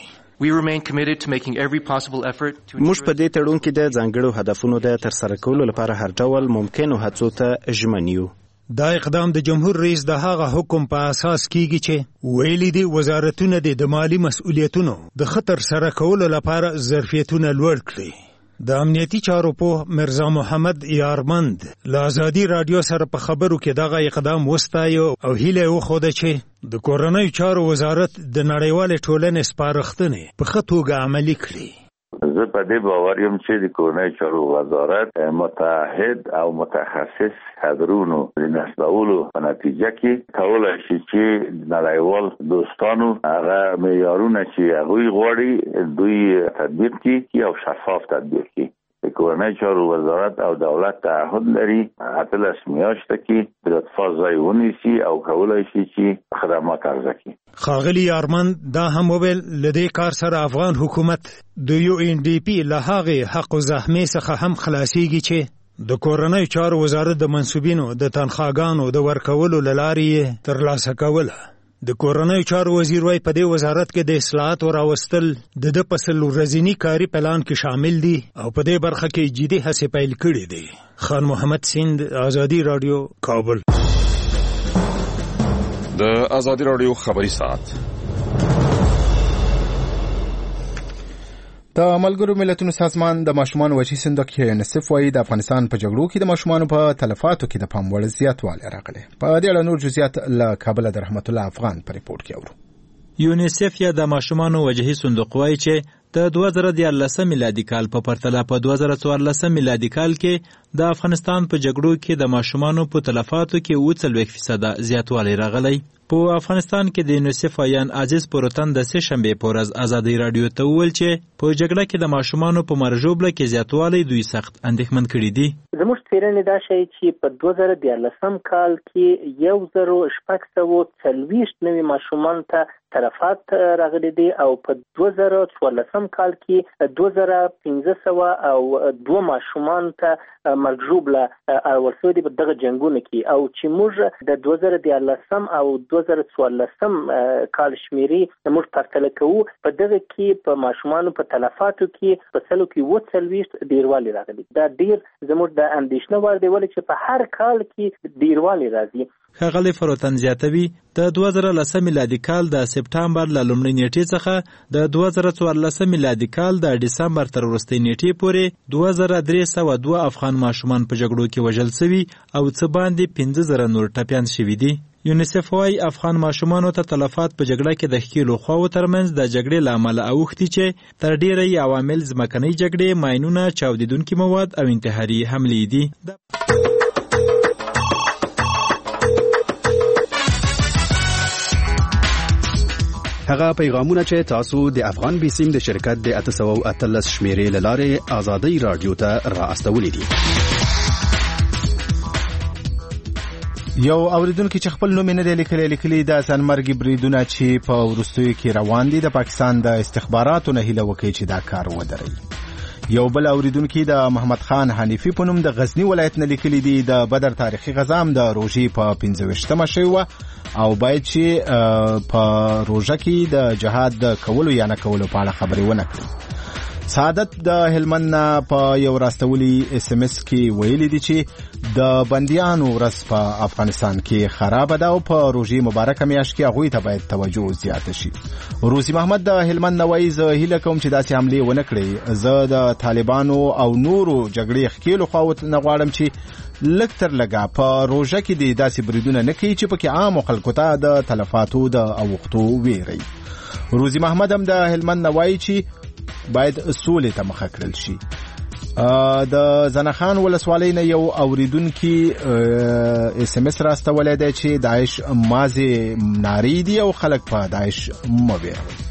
موږ په دې تړون کې د ځانګړو هدفونو د ترسره کولو لپاره هر ډول ممکنو هڅو ته ژمن یو. دا اقدام د جمهور رئیس د هغه حکم په اساس کیږي چې ویلي دي وزارتونه د مالی مسؤلیتونو د خطر سره کولو لپاره ظرفیتونه لوړ کړي. د امنیتي چارو په مرزا محمد یارمند له ازادي رادیو سره په خبرو کې دغه اقدام وستایو او هیله وښوده چې د کورنیو چارو وزارت د نړیوالې ټولنې سپارښتنې په ښه توګه عملي کړي. زه په دې باور یم چې د کورنیو چارو وزارت متعهد او متخصص کادرونو د نسبولو په نتیجه کې کولای شي چې نړیوال دوستانو هغه معیارونه چې هغوی غواړي دوی تطبیق کړي او شفاف تطبیق کړي. د کورنیو چارو وزارت او دولت تعهد لري 18 میاشتې کې د لطفا ځای ونیسي او کولای شي چې خدمات عرضه کړي. ښاغلي یارمن دا هم وویل له دې کار سره افغان حکومت د UNDP له هغې حق الزحمې څخه هم خلاصیږي چې د کورنیو چارو وزارت د منصوبینو د تنخواګانو د ورکولو له لارې یې ترلاسه کوله. د کورنیو چارو وزیر وايي په دې وزارت کې د اصلاحاتو راوستل د ده په 100 ورځني کاري پلان کې شامل دي او په دې برخه کې جدي هڅې پیل کړي دي. خان محمد سیند، ازادي رادیو، کابل. د ازادي رادیو خبري ساعت. د ملګرو ملتونو سازمان د ماشومان وجهي صندوق UNICEF وايي د افغانستان په جګړو کې د ماشومان په تلفاتو کې د پام وړ زیاتوالی راغلی. په دې اړه نور جزئیات له کابل د رحمت الله افغان په ریپورت کې اورو. یونیسف یا د ماشومان وجهي صندوق وايي چې د 2014 میلادي کال په پرتله په 2014 میلادي کال کې د افغانستان په جګړو کې د ماشومان په تلفاتو کې 40% زیاتوالی راغلی. په افغانستان کې د یونیسف ایان عزیز پروتن د سه شنبه په ورځ ازادي رادیو ته وویل چې په جګړه کې د ماشومان په مرجوبله کې زیاتوالی دوی سخت اندېښمن کړي دي. زموږ څېړنې دا ښیي چې په 2014 کال کې 1640 نوي ماشومان ته تلفات راغلي دي او په 2014 کال کې 2500 او 2 ماشومان ته مرجوبله ورسوي دي په دغه جنگونو کې او چې موږ د 2014 او 2014 کال شمیرې موږ پرتله کوو په دغه کې په ماشومان په تلفاتو کې په سلو کې 40 ډیروالی راغلي. دا ډیر زموږ د اندېښنې وړ دی ولې چې په هر کال کې ډیروالی راځي. ښاغلی فروتن زیاتوي د 2010 میلادي کال د سپټمبر له لومړۍ نیټې څخه د 2014 میلادي کال د ډسمبر تر وروستۍ نیټې پورې 2302 افغان ماشومان په جګړو کې وژل شوي او څه باندې 15000 نور ټپیان شوي دي. یونیسف وايي افغان ماشومانو ته تلفات په جګړه کې د ښکیلو خواو ترمنځ د جګړې له امله اوښتي چې تر ډیره یې عوامل ځمکنۍ جګړې، ماینونه، چاودیدونکي مواد او انتحاري حملې دي. هغه پیغامونه چې تاسو د افغان بیسیم د شرکت د 813 شمیرې لاره آزادۍ رادیو ته را استولې دي. یو اوریدونکو چې خپل نوم نه لیکلي د سنمرګ بریدونه چې په ورستوي کې روان دي د پاکستان د استخباراتو نه هیله وکړي چې دا کار ودري. یو بل اوریدونکو د محمد خان حنیفی په نوم د غزنی ولایت نه لیکلي دي د بدر تاریخي غزام د روژې په 15مه شوه او باید چې په روژه کې د جهاد د کولو یا نه کولو په اړه خبرې ونه کړي. سعادت د هلمند په یو راستولي SMS کې ویلي دي چې د بنديانو ورځ په افغانستان کې خراب ده او په روژې مبارکه میاشت کې هغوی ته باید توجه زیاته شي. روزي محمد د هلمند نوای زه هیله کوم چې داسې حملې ونه کړي. زه د طالبانو او نورو جګړې ښکېلو خواوت نه غواړم چې لږ تر لږه په روژه کې د داسې بریدونه نه کوي چې پکې عام خلکو ته د تلفاتو د اوښتو ویری. روزي محمد هم د هلمند نوای چې باید سولې ته مخه کړل شي. د زنخان ولسوالۍ نه یو اوریدونکي SMS راستولی دی چې داعش مازی ناری دي او خلک په داعش مه ویروي.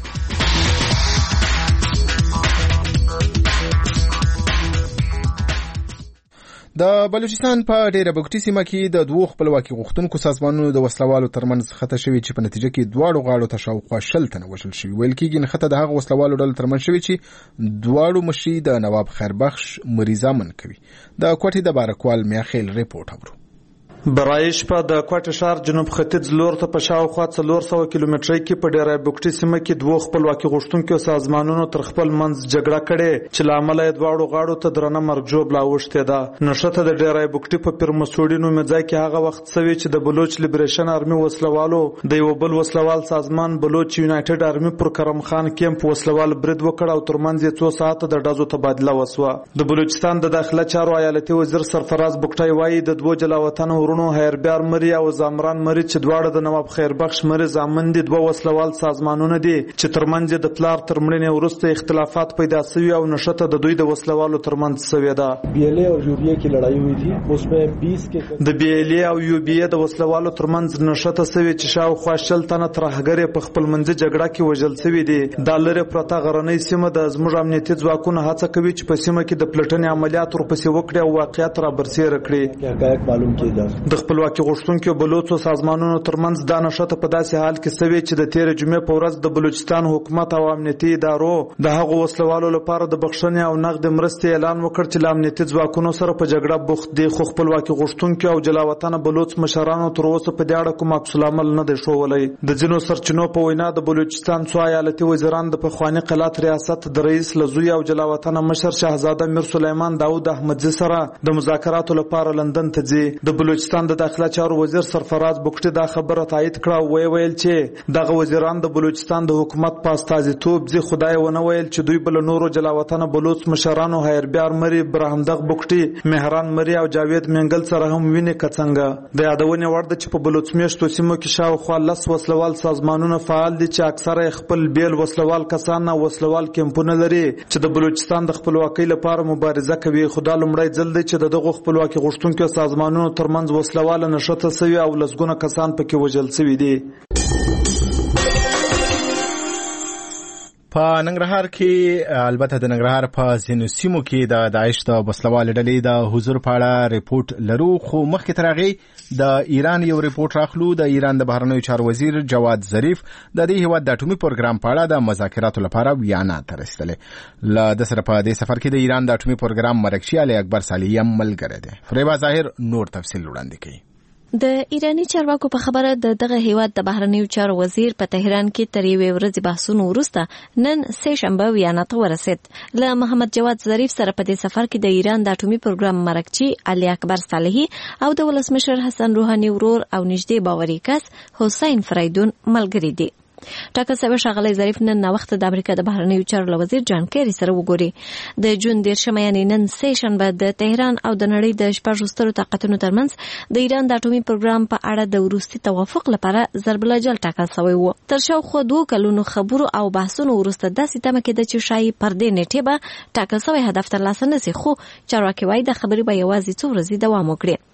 د بلوچستان په ډیره بګټي سیمه کې د دوه خپلواکي غوښتونکو سازمانونو د وسلوالو ترمنځ خطه شوی چې په نتیجه کې دواړو غاړو ته شاوخوا 60 تنه وژل شوي. ویل کېږي نښته د هغه وسلوالو ډلو ترمنځ شوی چې دواړو مشري د نواب خیربخش مریضه من کوي. د کوټې د بارکوال میاخیل ریپورت اورو. برای شپه د کوټه شهر جنوب ختیځ لور ته په شاوخوا 400 کیلومترۍ کې په ډیره بګټي سیمه کې دوه خپلواکي غوښتونکو سازمانونو تر خپل منځ جګړه کړې چې لامل یې دواړو غاړو ته درنه مرګ جوړه اوښته ده. نشته د ډیره بګټي په پرمسوډي نوم ځای کې هغه وخت سوي چې د بلوچ لیبریشن آرمي وسلوالو د یو بل وسلوال سازمان بلوچ یونایټډ آرمي پر کرم خان کیمپ وسلوال برید وکړ او ترمنځ یې 2 ساعته د ډزو تبادله وسوه. د بلوچستان د داخله چارو ایالتي وزیر سرفراز بګټي وایي د دوه جلا وطن ورونو هیربیار مری او زامران مری چې دواړه د نواب خیربخش مری زامن دي دوه وسلوال سازمانونه دي چې ترمنځ د پلار ترمنې ورسته اختلافات پیدا شوي او نشته د دوی د وسلوالو ترمنځ شوې ده. بی ال ای او یو بی ای کې لړۍ وې دي اوسمه 20 کې د بی ال ای او یو بی ای د وسلوالو ترمنځ نشته شوي چې شاوخوا 60 تنه ترهګر په خپل منځ جګړه کې وژل شوي دي. د لری پرته غرنۍ سیمه د زموږ امنیتي ځواکونو هڅه کوي چې په سیمه کې د پلټنې عملیات ورپسې وکړي او واقعیت را برسېره کړي. حقایق معلوم کړي. د خپلواکي غوښتونکو بلوچو سازمانونو ترمنځ دا نشته په داسې حال کې سوي چې د 13 جمعې په ورځ د بلوچستان حکومت او امنیتي ادارو د هغو وسلوالو لپاره د بخښنې او نقد مرستې اعلان وکړ چې له امنیتي ځواکونو سره په جګړه بوخت دي. خو خپلواکي غوښتونکو او جلا وطن بلوچ مشرانو تر اوسه په دې اړه کوم عکس العمل نه دی ښوولی. د ځینو سرچینو په وینا د بلوچستان څو ایالتي وزیران د پخواني قلات ریاست د رئیس لزوی او جلا وطن مشر شاهزاده میر سلیمان داوود احمدزي سره د مذاکراتو لپاره لندن ته ځي. د بلوچستان د داخله چارو وزیر سرفراز بګټي دا خبره تایید کړه او ویل چې دغه وزیران د بلوچستان د حکومت په استازیتوب ځي. خدای ونه ویل چې دوی بل نورو جلا وطن بلوچ مشرانو هیربیار مری برهمدغ بګټي مهران مری او جاوید منګل سره هم ویني کڅنګه. د یادونه ورده چې په بلوچ میشتو سیمو کې شاوخوا 10 وسلوال سازمانونه فعال دي چې اکثره خپل بیل وسلوال کسان او وسلوال کمپونه لري چې د بلوچستان د خپلواکۍ لپاره مبارزه کوي. خدای لمړی ځل دی چې دغه خپلواکي غوښتونکو سازمانونو ترمنځ وسلوال نشته سوي او لسګونه کسان پکې وژل شوي دي. په ننګرهار کې البته د ننګرهار په ځینو سیمو کې د داعش د وسلوال ډلې د حضور په اړه ریپورت لرو. خو مخکې تر هغې د ایران یو ریپورت راخلو. د ایران د بهرنیو چارو وزیر جواد ظریف د دې هیواد د اټومي پروګرام په اړه د مذاکراتو لپاره ویانا ته رسېدلی. له د سره په دې سفر کې د ایران د اټومي پروګرام مرکزي علي اکبر صالحي هم ملګری دی. فریبا ظاهر نور تفصیل وړاندې کوي. د ایرانی چارواکو په خبره دغه هیواد د بهرنیو چارو وزیر په تهران کې تر یوې ورځې بحثونو وروسته نن سه شنبه ویانا ته ورسېد. له محمد جواد ظریف سره په دې سفر کې د ایران د اټومي پروګرام مرکزي علي اکبر صالحي او د ولسمشر حسن روحاني ورور او نږدې باوري کس حسین فریدون ملګري دي. ټاکل شوی ښاغلی ظریف نن ناوخته د امریکا د بهرنیو چارو وزیر جان کیری سره وګوري. د جون 13 یعنې نن سه شنبه د تهران او د نړۍ د شپږ سترو طاقتونو ترمنځ د ایران د اټومي پروګرام په اړه د وروستي توافق لپاره ضرب الاجل ټاکل شوی و. تر شاوخوا 2 کلونو خبرو او بحثونو وروسته داسې تمه کېده چې شایي پر دې نیټې به ټاکل شوی هدف ترلاسه نشي. خو چارواکي وایي د خبرې به یوازې څو ورځې دوام وکړي.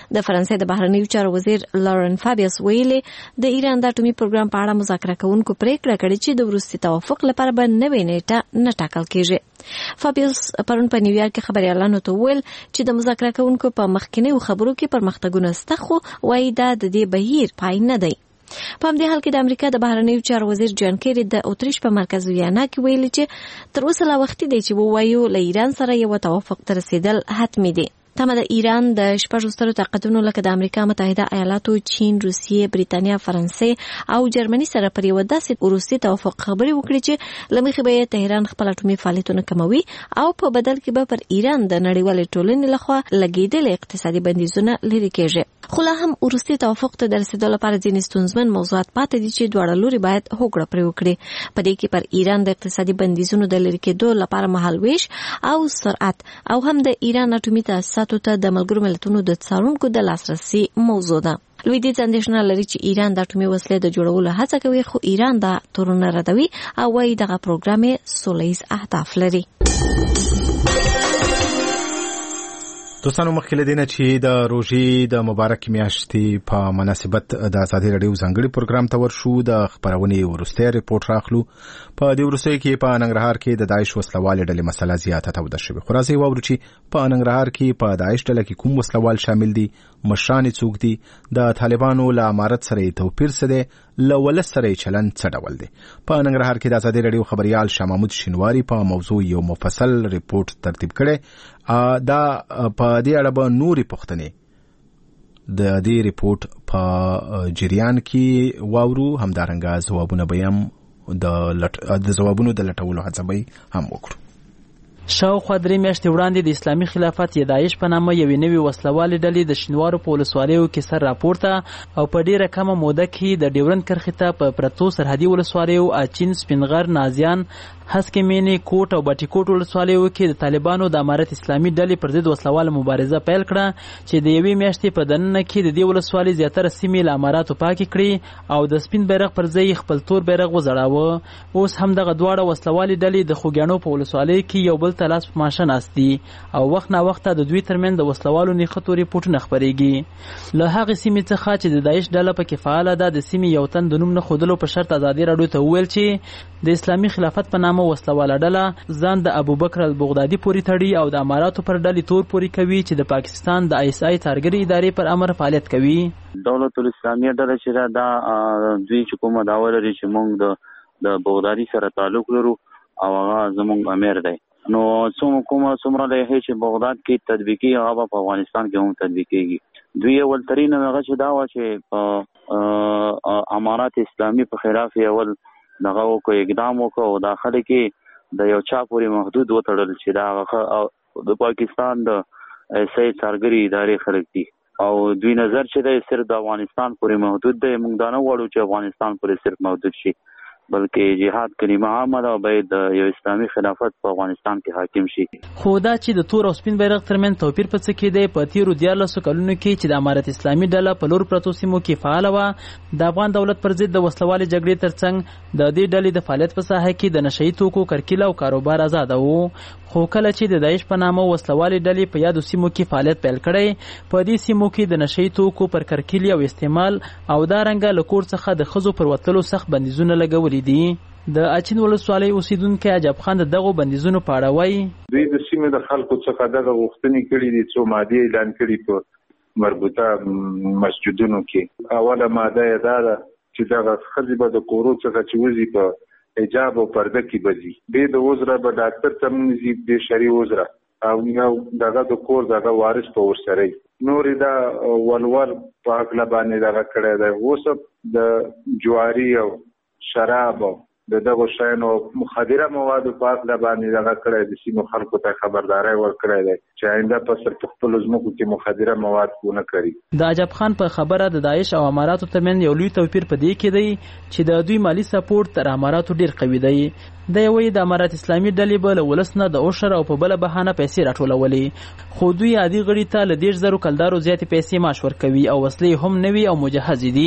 د فرانسې د بهرنیو چارو وزیر لارن فابیوس ویلي د ایران د اټومي پروګرام په اړه مذاکره کوونکو پریکړه کړې چې د وروستي توافق لپاره به نوې نیټه نه ټاکل کیږي. فابیوس پرون په نیویارک کې خبريالانو ته وویل چې د مذاکره کوونکو په مخکینیو خبرو کې پرمختګونه سته، خو وايي دا د دې بهیر پای نه دی. په همدې حال کې د امریکا د بهرنیو چارو وزیر جان کیری د اتریش په مرکز ویانا کې ویلي چې تر اوسه لا وخت دی چې ووایو له ایران سره یو توافق ته رسیدل حتمي دی. تمه د ایران د شپږ سترو طاقتونو لکه د امریکا متحده ایالاتو، چین، روسیې، بریتانیا، فرانسې او جرمني سره پر یو داسې وروستي توافق خبرې وکړي چې له مخې به تهران خپل اټومي فعالیتونه کموي او په بدل کې به پر ایران د نړیوالې ټولنې لخوا لګیدل اقتصادي بندیزونه لري کېږي. خو لا هم وروستي توافق ته د رسیدو لپاره ځینې ستونزمن موضوعات پاتې دي چې دواړه لوري باید هوکړه پرې وکړي. په دې کې پر ایران د اقتصادي بندیزونو د لرې کېدو لپاره مهالویش او سرعت او هم د ایران اټومي تاسیساتو ته د ملګرو ملتونو د څارونکو د لاسرسي موضوع ده. لویدیځ اندېښنه لري چې ایران د اټومي وسلې د جوړولو هڅه کوي، خو ایران دا تورونه ردوي او وايي دغه پروګرام یې سولیز اهداف لري. دوستانو مخکې له دې نه چې د روژې د مبارک میاشتې په مناسبت د ازادي راډیو ځانګړي پروګرام ته ورشو، د خبرونې وروستی ریپورټ راخلو. په دې وروستیو کې په ننګرهار کې د داعش وسلوالې ډلې مسله زیاته توده شوې. خو راځئ واورو چې په ننګرهار کې په داعش ډله کې کوم وسلوال شامل دي، مشران څوک دي، د طالبانو له امارت سره یې توپیر څه دی، له ولس سره یې چلند څه ډول دی. په ننګرهار کې د ازادي راډیو خبريال شاه محمود شینواري په موضوع یو مفصل ریپورټ ترتیب کړی. دا په دې اړه به نورې پوښتنې د دې ریپورټ په جریان کې واورو. همدارنګه ځوابونه به هم د ځوابونو د لټولو هڅه به هم وکړو. شاوخوا 3 میاشتې وړاندې د اسلامي خلافت یا داعش په نامه یوې نوې وسلوالې ډلې د شینوارو په ولسوالیو کې سر راپورته او په ډیره کمه موده کې د ډیورند کرښې ته په پرتو سرحدي ولسوالیو اچین، سپینغر، نازیان، هسکې مینې، کوټ او باټي کوټ ولسوالیو کې د طالبانو د امارت اسلامي ډلې پر ضد وسلواله مبارزه پیل کړه چې د یوې میاشتې په دننه کې د دې ولسوالۍ زیاتره سیمې له اماراتو پاکې کړې او د سپین بیرغ پر ځای خپل تور بیرغ وځړاوه. اوس هم دغه دواړه وسلوالې ډلې د خوږیاڼو په ولسوالۍ کې یو بل ته لاس په ماشه ناست دي او وخت نا وخت د دوی ترمنځ د وسلوالو نښتو ریپورټونه خپرېږي. له هغې سیمې څخه چې د داعش ډله پکې فعاله ده، د سیمې یو تن د نوم نه ښودلو په شرط ازادي راډیو ته وویل چې د اسلامي خلافت په نامه وسلواله ډله ځان د ابوبکر البغدادي پورې تړي او د اماراتو پر ډلې تور پورې کوي چې د پاکستان د ISI څارګرې ادارې پر امر فعالیت کوي. دولت الاسلامیه ډله چې دا دوی چې کومه دعوه لري چې موږ د بغدادي سره تعلق لرو او هغه زموږ امیر دی، نو څومره لایحې چې بغداد کې تطبیقي هغه په افغانستان کې هم تطبیقيږي. دوی اولترین هغه چې دا و چې په امارات اسلامي په خلاف اول دغه وکړو، اقدام وکړو او داخله کې د یو چا پورې محدود وتړل چې دا د پاکستان د ISI څارګرې ادارې خلک دي او دوی نظر چې دی صرف د افغانستان پورې محدود دی. موږ دا نه غواړو چې افغانستان پورې صرف محدود شي، بلکې جهاد کلمه عامه ده او باید یو اسلامي خلافت په افغانستان کې حاکم شي. خو دا چې د تور او سپین بیرغ ترمنځ توپیر په څه کې دی، په تیرو 14 کلونو کې چې د امارت اسلامي ډله په لور پرتو سیمو کې فعاله وه، د افغان دولت پر ضد د وسلوالې جګړې ترڅنګ د دې ډلې د فعالیت په ساحه کې د نشهیي توکو کرکیله او کاروبار آزاد وو. خو کله چې د داعش په نامه وسلوالې ډلې په یادو سیمو کې فعالیت پیل کړی، په دې سیمو کې د نشهیي توکو پر کرکیلې او استعمال او دارنګه له کور څخه د ښځو پر وتلو سخت بندیزونه لګولي دي. د اچین ولسوالۍ اوسیدونکي عجب خان د دغو بندیزونو په اړه وایي. دوی د سیمې د خلکو څخه دغه غوښتنې کړي دي، څو مادې اعلان کړي په مربوطه مسجدونو کې. اوله ماده یې دا ده چې دغه ښځې به د کورو څخه چې وځي په حجاب او پرده کې بځي، بې د عذره به ډاکټر ته ځي، بې شرعي عذره او یو دغه د کور دغه وارث په ورسره وي. نورې دا ولور په هکله باندې دغه کړی دی. اوس د جواري او شراب او د دغه شیانو مخدره موادو په هکله باندې دغه کړی د سیمو خلکو ته خبرداری ورکړی دی چې آینده په سر په خپلو ځمکو کې مخدره مواد ونه کړي. د عجب خان په خبره د داعش او اماراتو ترمنځ یو لوی توپیر په دې کې دی چې د دوی مالی سپورټ تر اماراتو ډیر قوي دی. د یوې د امارت اسلامي ډلې به له ولس نه د عشر او په بله بهانه پیسې راټولولې، خو دوی عادي غړي ته له 10,000 کلدارو زیاتې پیسې معاش ورکوي او وسلې هم نوي او مجهزې دي.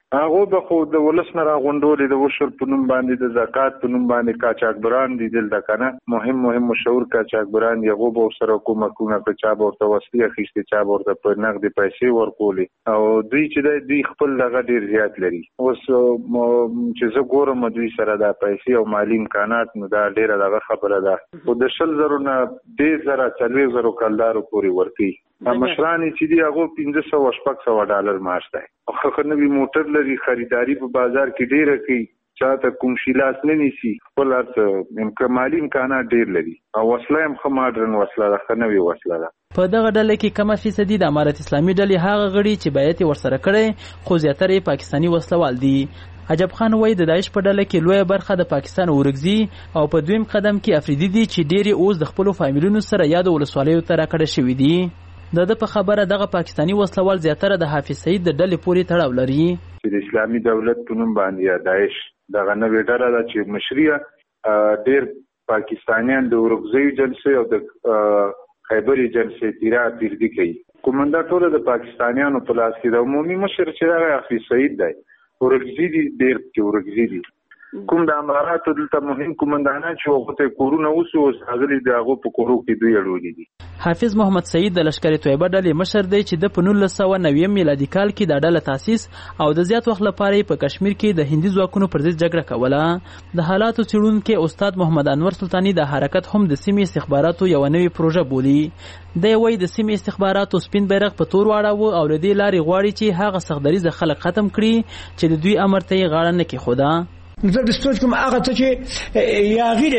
هغه به خو د ولس نه راغونډولې د وشر په نوم باندې د زکات په نوم باندې قاچاقبران دي دلته کنه مهم مشهور قاچاقبران یغه به سره کومه په چا ورته وسیله خېشته چا ورته په نقد پیسې ورکولې او دوی چې دوی خپل لغه ډیر زیات لري اوس چې زه ګورم دوی سره د پیسې او مالی امکانات نو دا ډیره دغه خبره ده او د 100,000 نه 10,000 کلدارو پورې ورکی مشرانی چې دی هغه $500-600 معاش دی خو نوی موټر لري خریداري په بازار کې ډیره کوي چاته کوم شیلاس نه نیسی خپل ارڅ مالی امکانات ډیر لري او وسله هم خو ماډرن وسله ده نوی وسله ده په دغه ډله کې کم فیصدي د امارت اسلامي ډلې هغه غړي چې بیعت ورسره کړي خو زیاتره پاکستانی وسلوال دي عجب خان وایي د داعش په ډله کې لویه برخه د پاکستان ورګزي او په دویم قدم کې افریدي دي چې ډېری اوس د خپلو فامیلونو سره یاد ولسوالیو ته راکړه شوي دي د په خبره دغه پاکستانی وسلوال زیاتره د حافظ سعید د ډلې پورې تړاو لري چې د اسلامي دولت په نوم باندې داعش دغه نوې ډله ده چې مشري ډېر پاکستانیان د ورګزي جلسې او د خیبري جلسې تیرا پیردي کوي کومنده ټول د پاکستانیانو په لاس کې د عمومي مشر چې هغه حافظ سعید دی ورګزي دي ډېر کې ورګزي دي کوم د اماراتو دلته مهم کومندانان چې وخت کورونه اوسو غلي د هغه په کورو کې دوی اړولې دي حافظ محمد سعید د لشکرې طیبه ډلې مشر دی چې د 1990 میلادي کال کې د ډله تاسیس او د زیات وخت لپاره په کشمیر کې د هندي ځواکونو پر ضد جګړه کوله د حالاتو څېړونکي استاد محمد انور سلطاني د حرکت هم د سیمې استخباراتو یو نوې پروژه بولي دی وایي د سیمې استخباراتو سپین بیرغ په تور واړاوه او له دې لارې غواړي چې هغه سختدریزه خلک ختم کړي چې د دوی امر ته یې غاړه نه کېښوده زه د سوچ کوم هغه ته چې یا غیر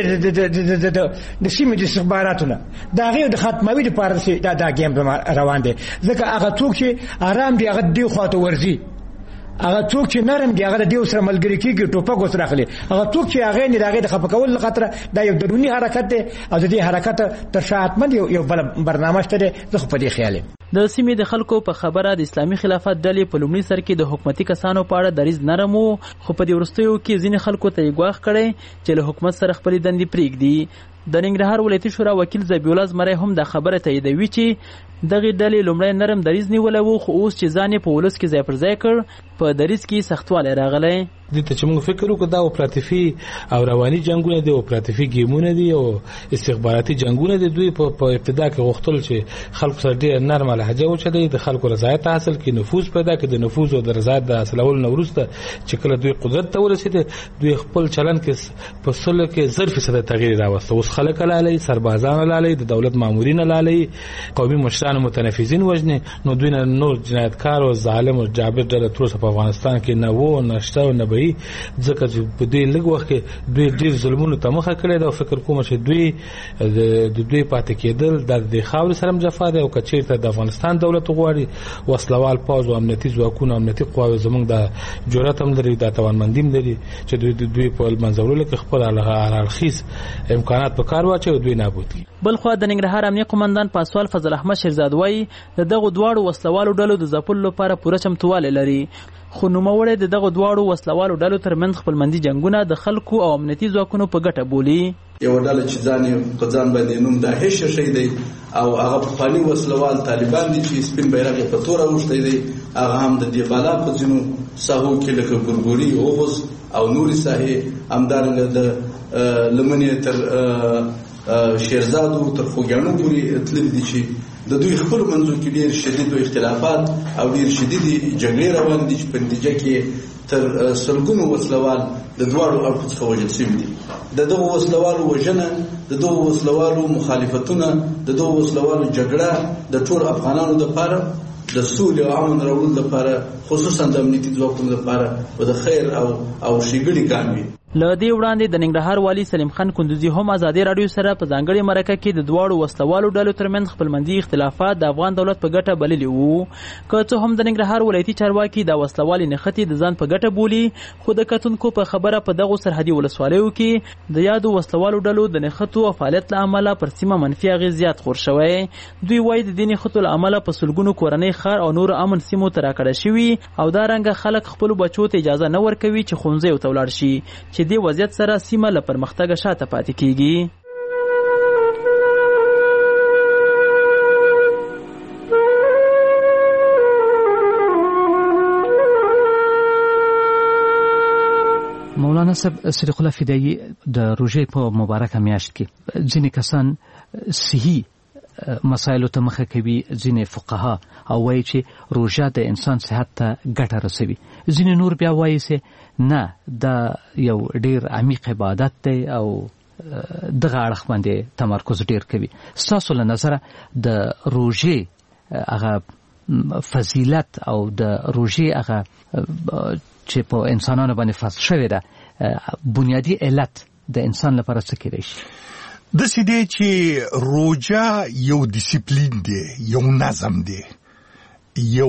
د سیمې د استخباراتونه دا غیر د ختموي لپاره دا ګیم روان دي ځکه هغه څوک چې آرام دی هغه دی خواته ورځي هغه څوک چې نرم دی هغه د دیو سره ملګری کیږي ټوپک وسره اخلي هغه څوک چې هغه نه دغه د خپکول خطر دا یو درونی حرکت دی او د دې حرکت تر شاعتمند یو بل برنامه شته زه په دې خیال د سیمې د خلکو په خبره د اسلامي خلافت ډلې په لومړي سر کې د حکومتي کسانو په اړه دریځ نرم وو خو په دې وروستیو کې ځینې خلکو ته یې ګواښ کړی چې له حکومت سره خپلې دندې پرېږدي د ننګرهار ولایتي شورا وکیل ذبیح الله زمری هم دا خبره تاییدوي چې دغه ډلې لومړی نرم دریځ نیولی و خو اوس چې ځان یې په ولس کې ځای پر ځای کړ په دریځ کې سختوالی راغلی دې ته چې موږ فکر وکړو دا اپراتیفي او رواني جنګونه دي اپراتیفي ګیمونه دي او استخباراتي جنګونه دي دوی په ابتدا کې غوښتل چې خلکو سره ډېر نرمه لهجه وچلوي د خلکو رضایت حاصل کړي نفوذ پیدا کړي د نفوذ او د رضایت د حاصلولو نه وروسته چې کله دوی قدرت ته ورسېدل دوی خپل چلند کې په سلو کې 0% تغییر راوسته اوس خلک لالی سربازان لالی د دولت مامورین لالی قومي مشران متنفذین وژني نو دوی نه نور جنایتکار او ظالم او جابر ډله تر اوسه په افغانستان کې نه وو نشته او نه ځکه چې په دې لږ وخت کې دوی ډېر ظلمونو ته مخه کړې ده او فکر کوم چې دوی د دوی پاتې کېدل د خاورې سره هم جفا ده او که چېرته د افغانستان دولت غواړي وسلوال پوځ او امنیتي ځواکونه امنیتي قواوې زموږ د جرأت هم لري د توانمندي هم لري چې دوی په منځولو کې خپل اړخیز امکانات په کار واچوي او دوی نابود کړي بلخوا د ننګرهار امنیه قومندان پاسوال فضل احمد شیرزاد وایي د دغو دواړو وسلوالو ډلو د ځپلو لپاره پوره چمتووالی لري خو نوموړی د دغو دواړو وسلوالو ډلو ترمنځ خپلمندي جنګونه د خلکو او امنیتي ځواکونو په ګټه بولي یو ډله چې ځان په ځان باندې نوم داعش شي دی او هغه پخواني وسلوال طالبان دي چې سپین بیرغ په تور اوښتی دی هغه هم د دې بالا په ځینو ساحو کې لکه ګورګوري اوغوز او نوري ساحې همدارنګه د لمنې تر شیرزادو تر خوږیاڼو پورې تللي دي چې د دوی خپل منځو کې ډېر شدید اختلافات او ډېر شدید جګړې روان دي چې په نتیجه کې تر سلګونو وسلوال د دواړو اړخو څخه وژل شوي دي د دغو وسلوالو وژنه د دغو وسلوالو مخالفتونه د دغو وسلوالو جګړه د ټول افغانانو لپاره د سولې او امن راوړلو لپاره خصوصا د امنیتي ځواکونو لپاره د خیر او ښېګڼې ګام وي له دې وړاندې د ننګرهار والي سلیم خان کندوزي هم ازادي راډیو سره په ځانګړې مرکه کې د دواړو وسلوالو ډلو ترمنځ خپلمندي اختلافات د افغان دولت په ګټه بللي وو که څه هم د ننګرهار ولایتي چارواکي دا وسلوالې نښتې د ځان په ګټه بولي خو د کتونکو په خبره په دغو سرحدي ولسوالیو کې د یادو وسلوالو ډلو د نښتو او فعالیت له امله پر سیمه منفي اغېز زیات خور شوی دوی وایي د دې نښتو له امله په سلګونو کورنۍ ښار او نورو امن سیمو ته راکړه شوي او دا رنګه خلک خپلو بچو ته اجازه نه ورکوي چې ښوونځیو ته ولاړ شي چې دې وضعیت سره سیمه له پرمختګه شاته پاتې کیږي مولانا صاحب صدیق الله فدایي د روژې په مبارکه میاشت کې ځینې کسان صحي مسایلو ته مخه کوي، ځینې فقها او وایي چې روژه د انسان صحت ته ګټه رسوي، ځینې نور بیا وایي چې نه دا یو ډیر عمیق عبادت دی او دغه اړخ باندې تمرکز ډیر کوي. ستاسو له نظره د روژې هغه فضیلت او د روژې هغه چې په انسانانو باندې فرض شوې ده بنیادی علت د انسان لپاره څه کېدای شي؟ داسې دی چې روژه یو ډیسپلین دی، یو نظم دی، یو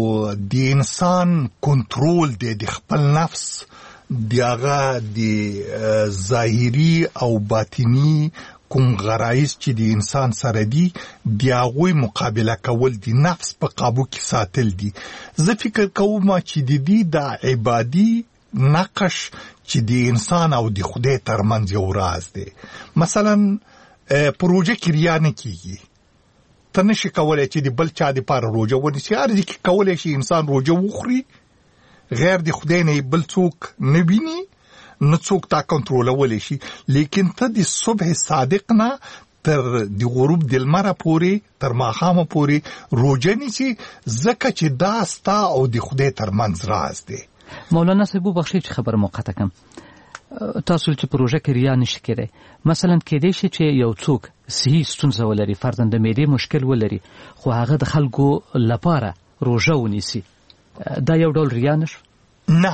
د انسان کنټرول دی د خپل نفس، د هغه د ظاهري او باطني کوم غرایز چې د انسان سره دي د هغوی مقابله کول دي، نفس په قابو کې ساتل دي. زه فکر کوم چې د دې د عبادي نقش چې د انسان او د خدای ترمنځ یو راز دی. مثلا پروژه کې ریا نه کیږي، ته نشي کولی چې د بل چا دپاره روژه ونیسي، هر ځای کې کولی شي انسان روژه وخوري، غیر د خدای نه بل څوک نه ویني، نه څوک تا کنټرولولی شي. لیکن ته د صبح صادق نه تر د غروب د لمره پورې، تر ماښامه پورې روژه نیسي، ځکه چې دا ستا او د خدای ترمنځ راز دی. مولانا صاحب وبخښئ چې خبره موقته کم، تاسو چې پروژه کې ریا نشي کېدای، مثلا کېدای شي چې یو څوک صحي ستونزه ولري، فرضاً د معدې مشکل ولري، خو هغه د خلکو لپاره روژه ونیسي، دا یو ډول ریا نشو؟ نه،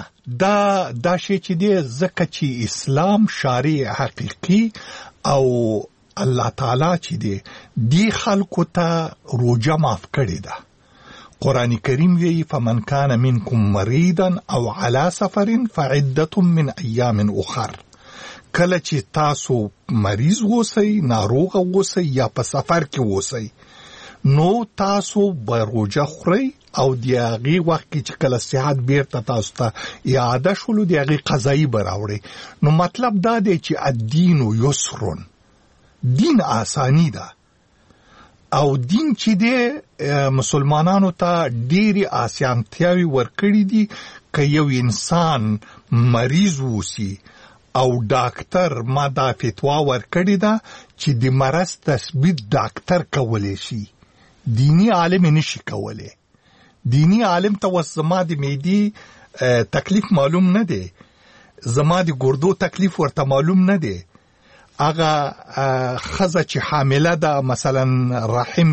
دا شی چې دی ځکه چې اسلام شارع حقیقي او الله تعالی چې دی دی خلکو ته روژه معاف کړې ده. قرآن کریم وی فمن کان منکم مریضا او علی سفر فعدة من ایام اخر. کله چې تاسو مریض ووسی، ناروغ ووسی یا په سفر کې ووسی، نو تاسو به روژه خورئ او د هغې وخت کې چې کله صحت بیرته تاسو ته اعاده شولو د هغې قضایي به راوړئ. نو مطلب دا دی چې الدین یسرون، دین آسانی ده او دین چې دی مسلمانانو ته ډېرې آسانتیاوې ورکړي دي. که یو انسان مریض ووسی او ډاکټر ما دا فتوا ورکړې ده چې د مرض تثبیت ډاکټر کولی شي، دینی عالم نشي کولی. دینی عالم ته وس زما د معدې تکلیف معلوم نه دی، زما د ګردو تکلیف ورته معلوم نه دی. هغه ښځه چې حامله ده، مثلا رحم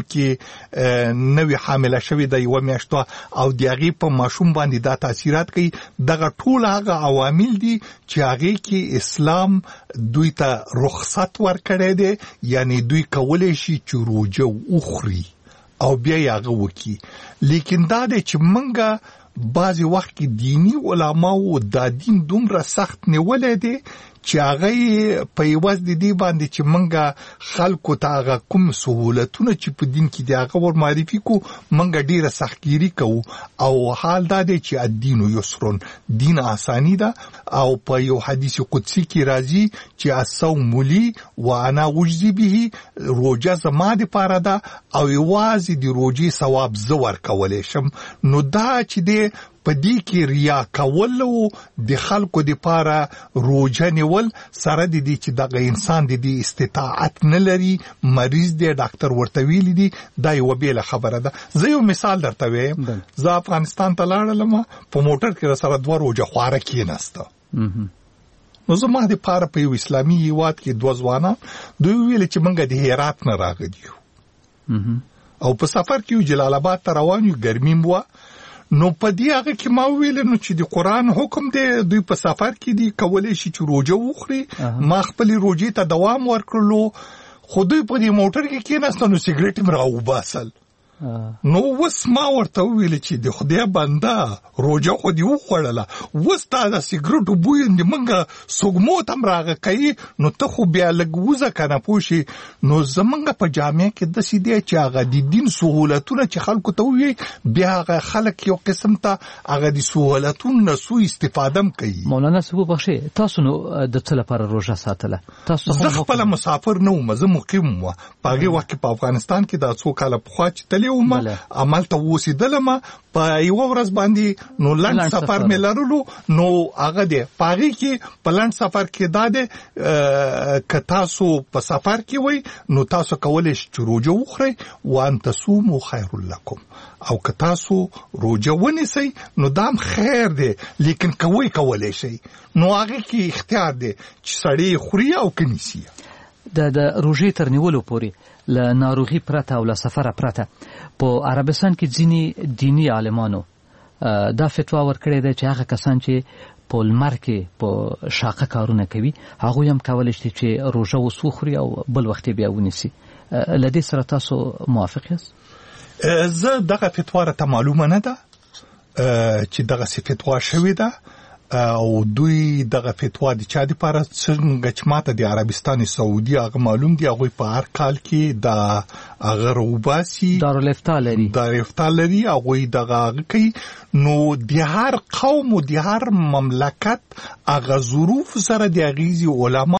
کې نوې حامله شوې ده یوه میاشت او د هغې په ماشوم باندې دا تاثیرات کوي، دغه ټول هغه عوامل دي چې هغې کې اسلام دوی ته رخصت ورکړی دی، یعنی دوی کولی شي چې روژه وخوري او بیا یې هغه وکړي. لیکن دا دی چې موږ بعضې وخت کې دینی علماو دا دین دومره سخت نیولی دی چې هغه په یوازې د دې باندې چې موږ خلکو ته هغه کوم سهولتونه چې په دین کې دي هغه ور معرفي کو، موږ ډیره سختګیري کوو. او حال دا دی چې الدین یسرون، دین آسانی ده. او په یو حدیث قدسی کې راځي چې الصوم لی وانا اجزی به، روژه زما دپاره ده او یوازې د روژې ثواب زه ورکولی شم. نو دا چې دی په دې کې ریا کول او د خلکو دپاره روژه نیول سره د دې چې دغه انسان د دې استطاعت نه لري، مریض دی، ډاکټر ورته ویلي دي، دا یوه بېله خبره ده. زه یو مثال درته وایم، زه افغانستان ته لاړلم، په موټر کې راسره 2 روژه خواره کېناسته. نو زما دپاره په یو اسلامي هېواد کې 2 ځوانان دوی وویل چې موږ د هرات نه راغلي یو او په سفر کې یو جلال آباد ته روان یو، ګرمي م وه. نو په دې هغه کې ما وویل نو چې د قرآن حکم دی، دوی په سفر کې دي، کولی شي چې روژه وخوري. ما خپلې روژې ته دوام ورکړلو، خو دوی په دې موټر کې کېناستل، نو سګرټ مې راوباسل. نو وس ما ورته وویل چې د خدای بنده روژه خو دې وخوړله، وس تا د سګرټو بوی د موږ سږمو ته هم راغه کوي، نو ته خو بیا لږ وځه که نه پوه شي. نو زموږ په جامعه کې داسې دی چې هغه د دین سهولتونه چې خلکو ته ووایي، بیا هغه خلک یو قسم ته هغه د سهولتونو نه سوء استفاده هم کوي. مولانا صاحب وبخښئ، تاسو نو د څه لپاره روژه ساتله؟ زه خپله مسافر نه وم، زه مقیم وم. په هغې وخت کې په افغانستان کې دا 2 کاله پخوا چې تللی وم عملته اوسېدلم په یوه ورځ باندې نو لنډ سفر مې لرلو نو هغه دی په هغې کې په لنډ سفر کې دا دی که تاسو په سفر کې وئ نو تاسو کولی شئ چې روژه وخورئ وان تصوموا خیر لکم او که تاسو روژه ونیسئ نو دا هم خیر دی لیکن کولی شئ نو هغې کې اختیار دی چې سړی خوري او که نیسي د روژې تر نیولو پورې له ناروغي پرته او له سفره پرته په عربستان کې ځینې دینی عالمانو دا فتوا ورکړې ده چې هغه کسان چې په لمر کې په شاقه کارونه کوي هغوی هم کولی شي چې روژه اوس وخوري او بل وخت بیا ونیسي له دې سره تاسو موافق یاست؟ زه دغه فتوا راته معلومه نه ده چې دغسې فتوا شوې ده او دوی دغه فتوا د چا دپاره څنګه چې ماته د عربستان سعودي هغه معلوم دي هغوی په هر کال کې د هغه راوباسي دارالافتا لري هغوی دغه هغه کوي نو د هر قوم او د هر مملکت هغه ظروف سره د هغې علما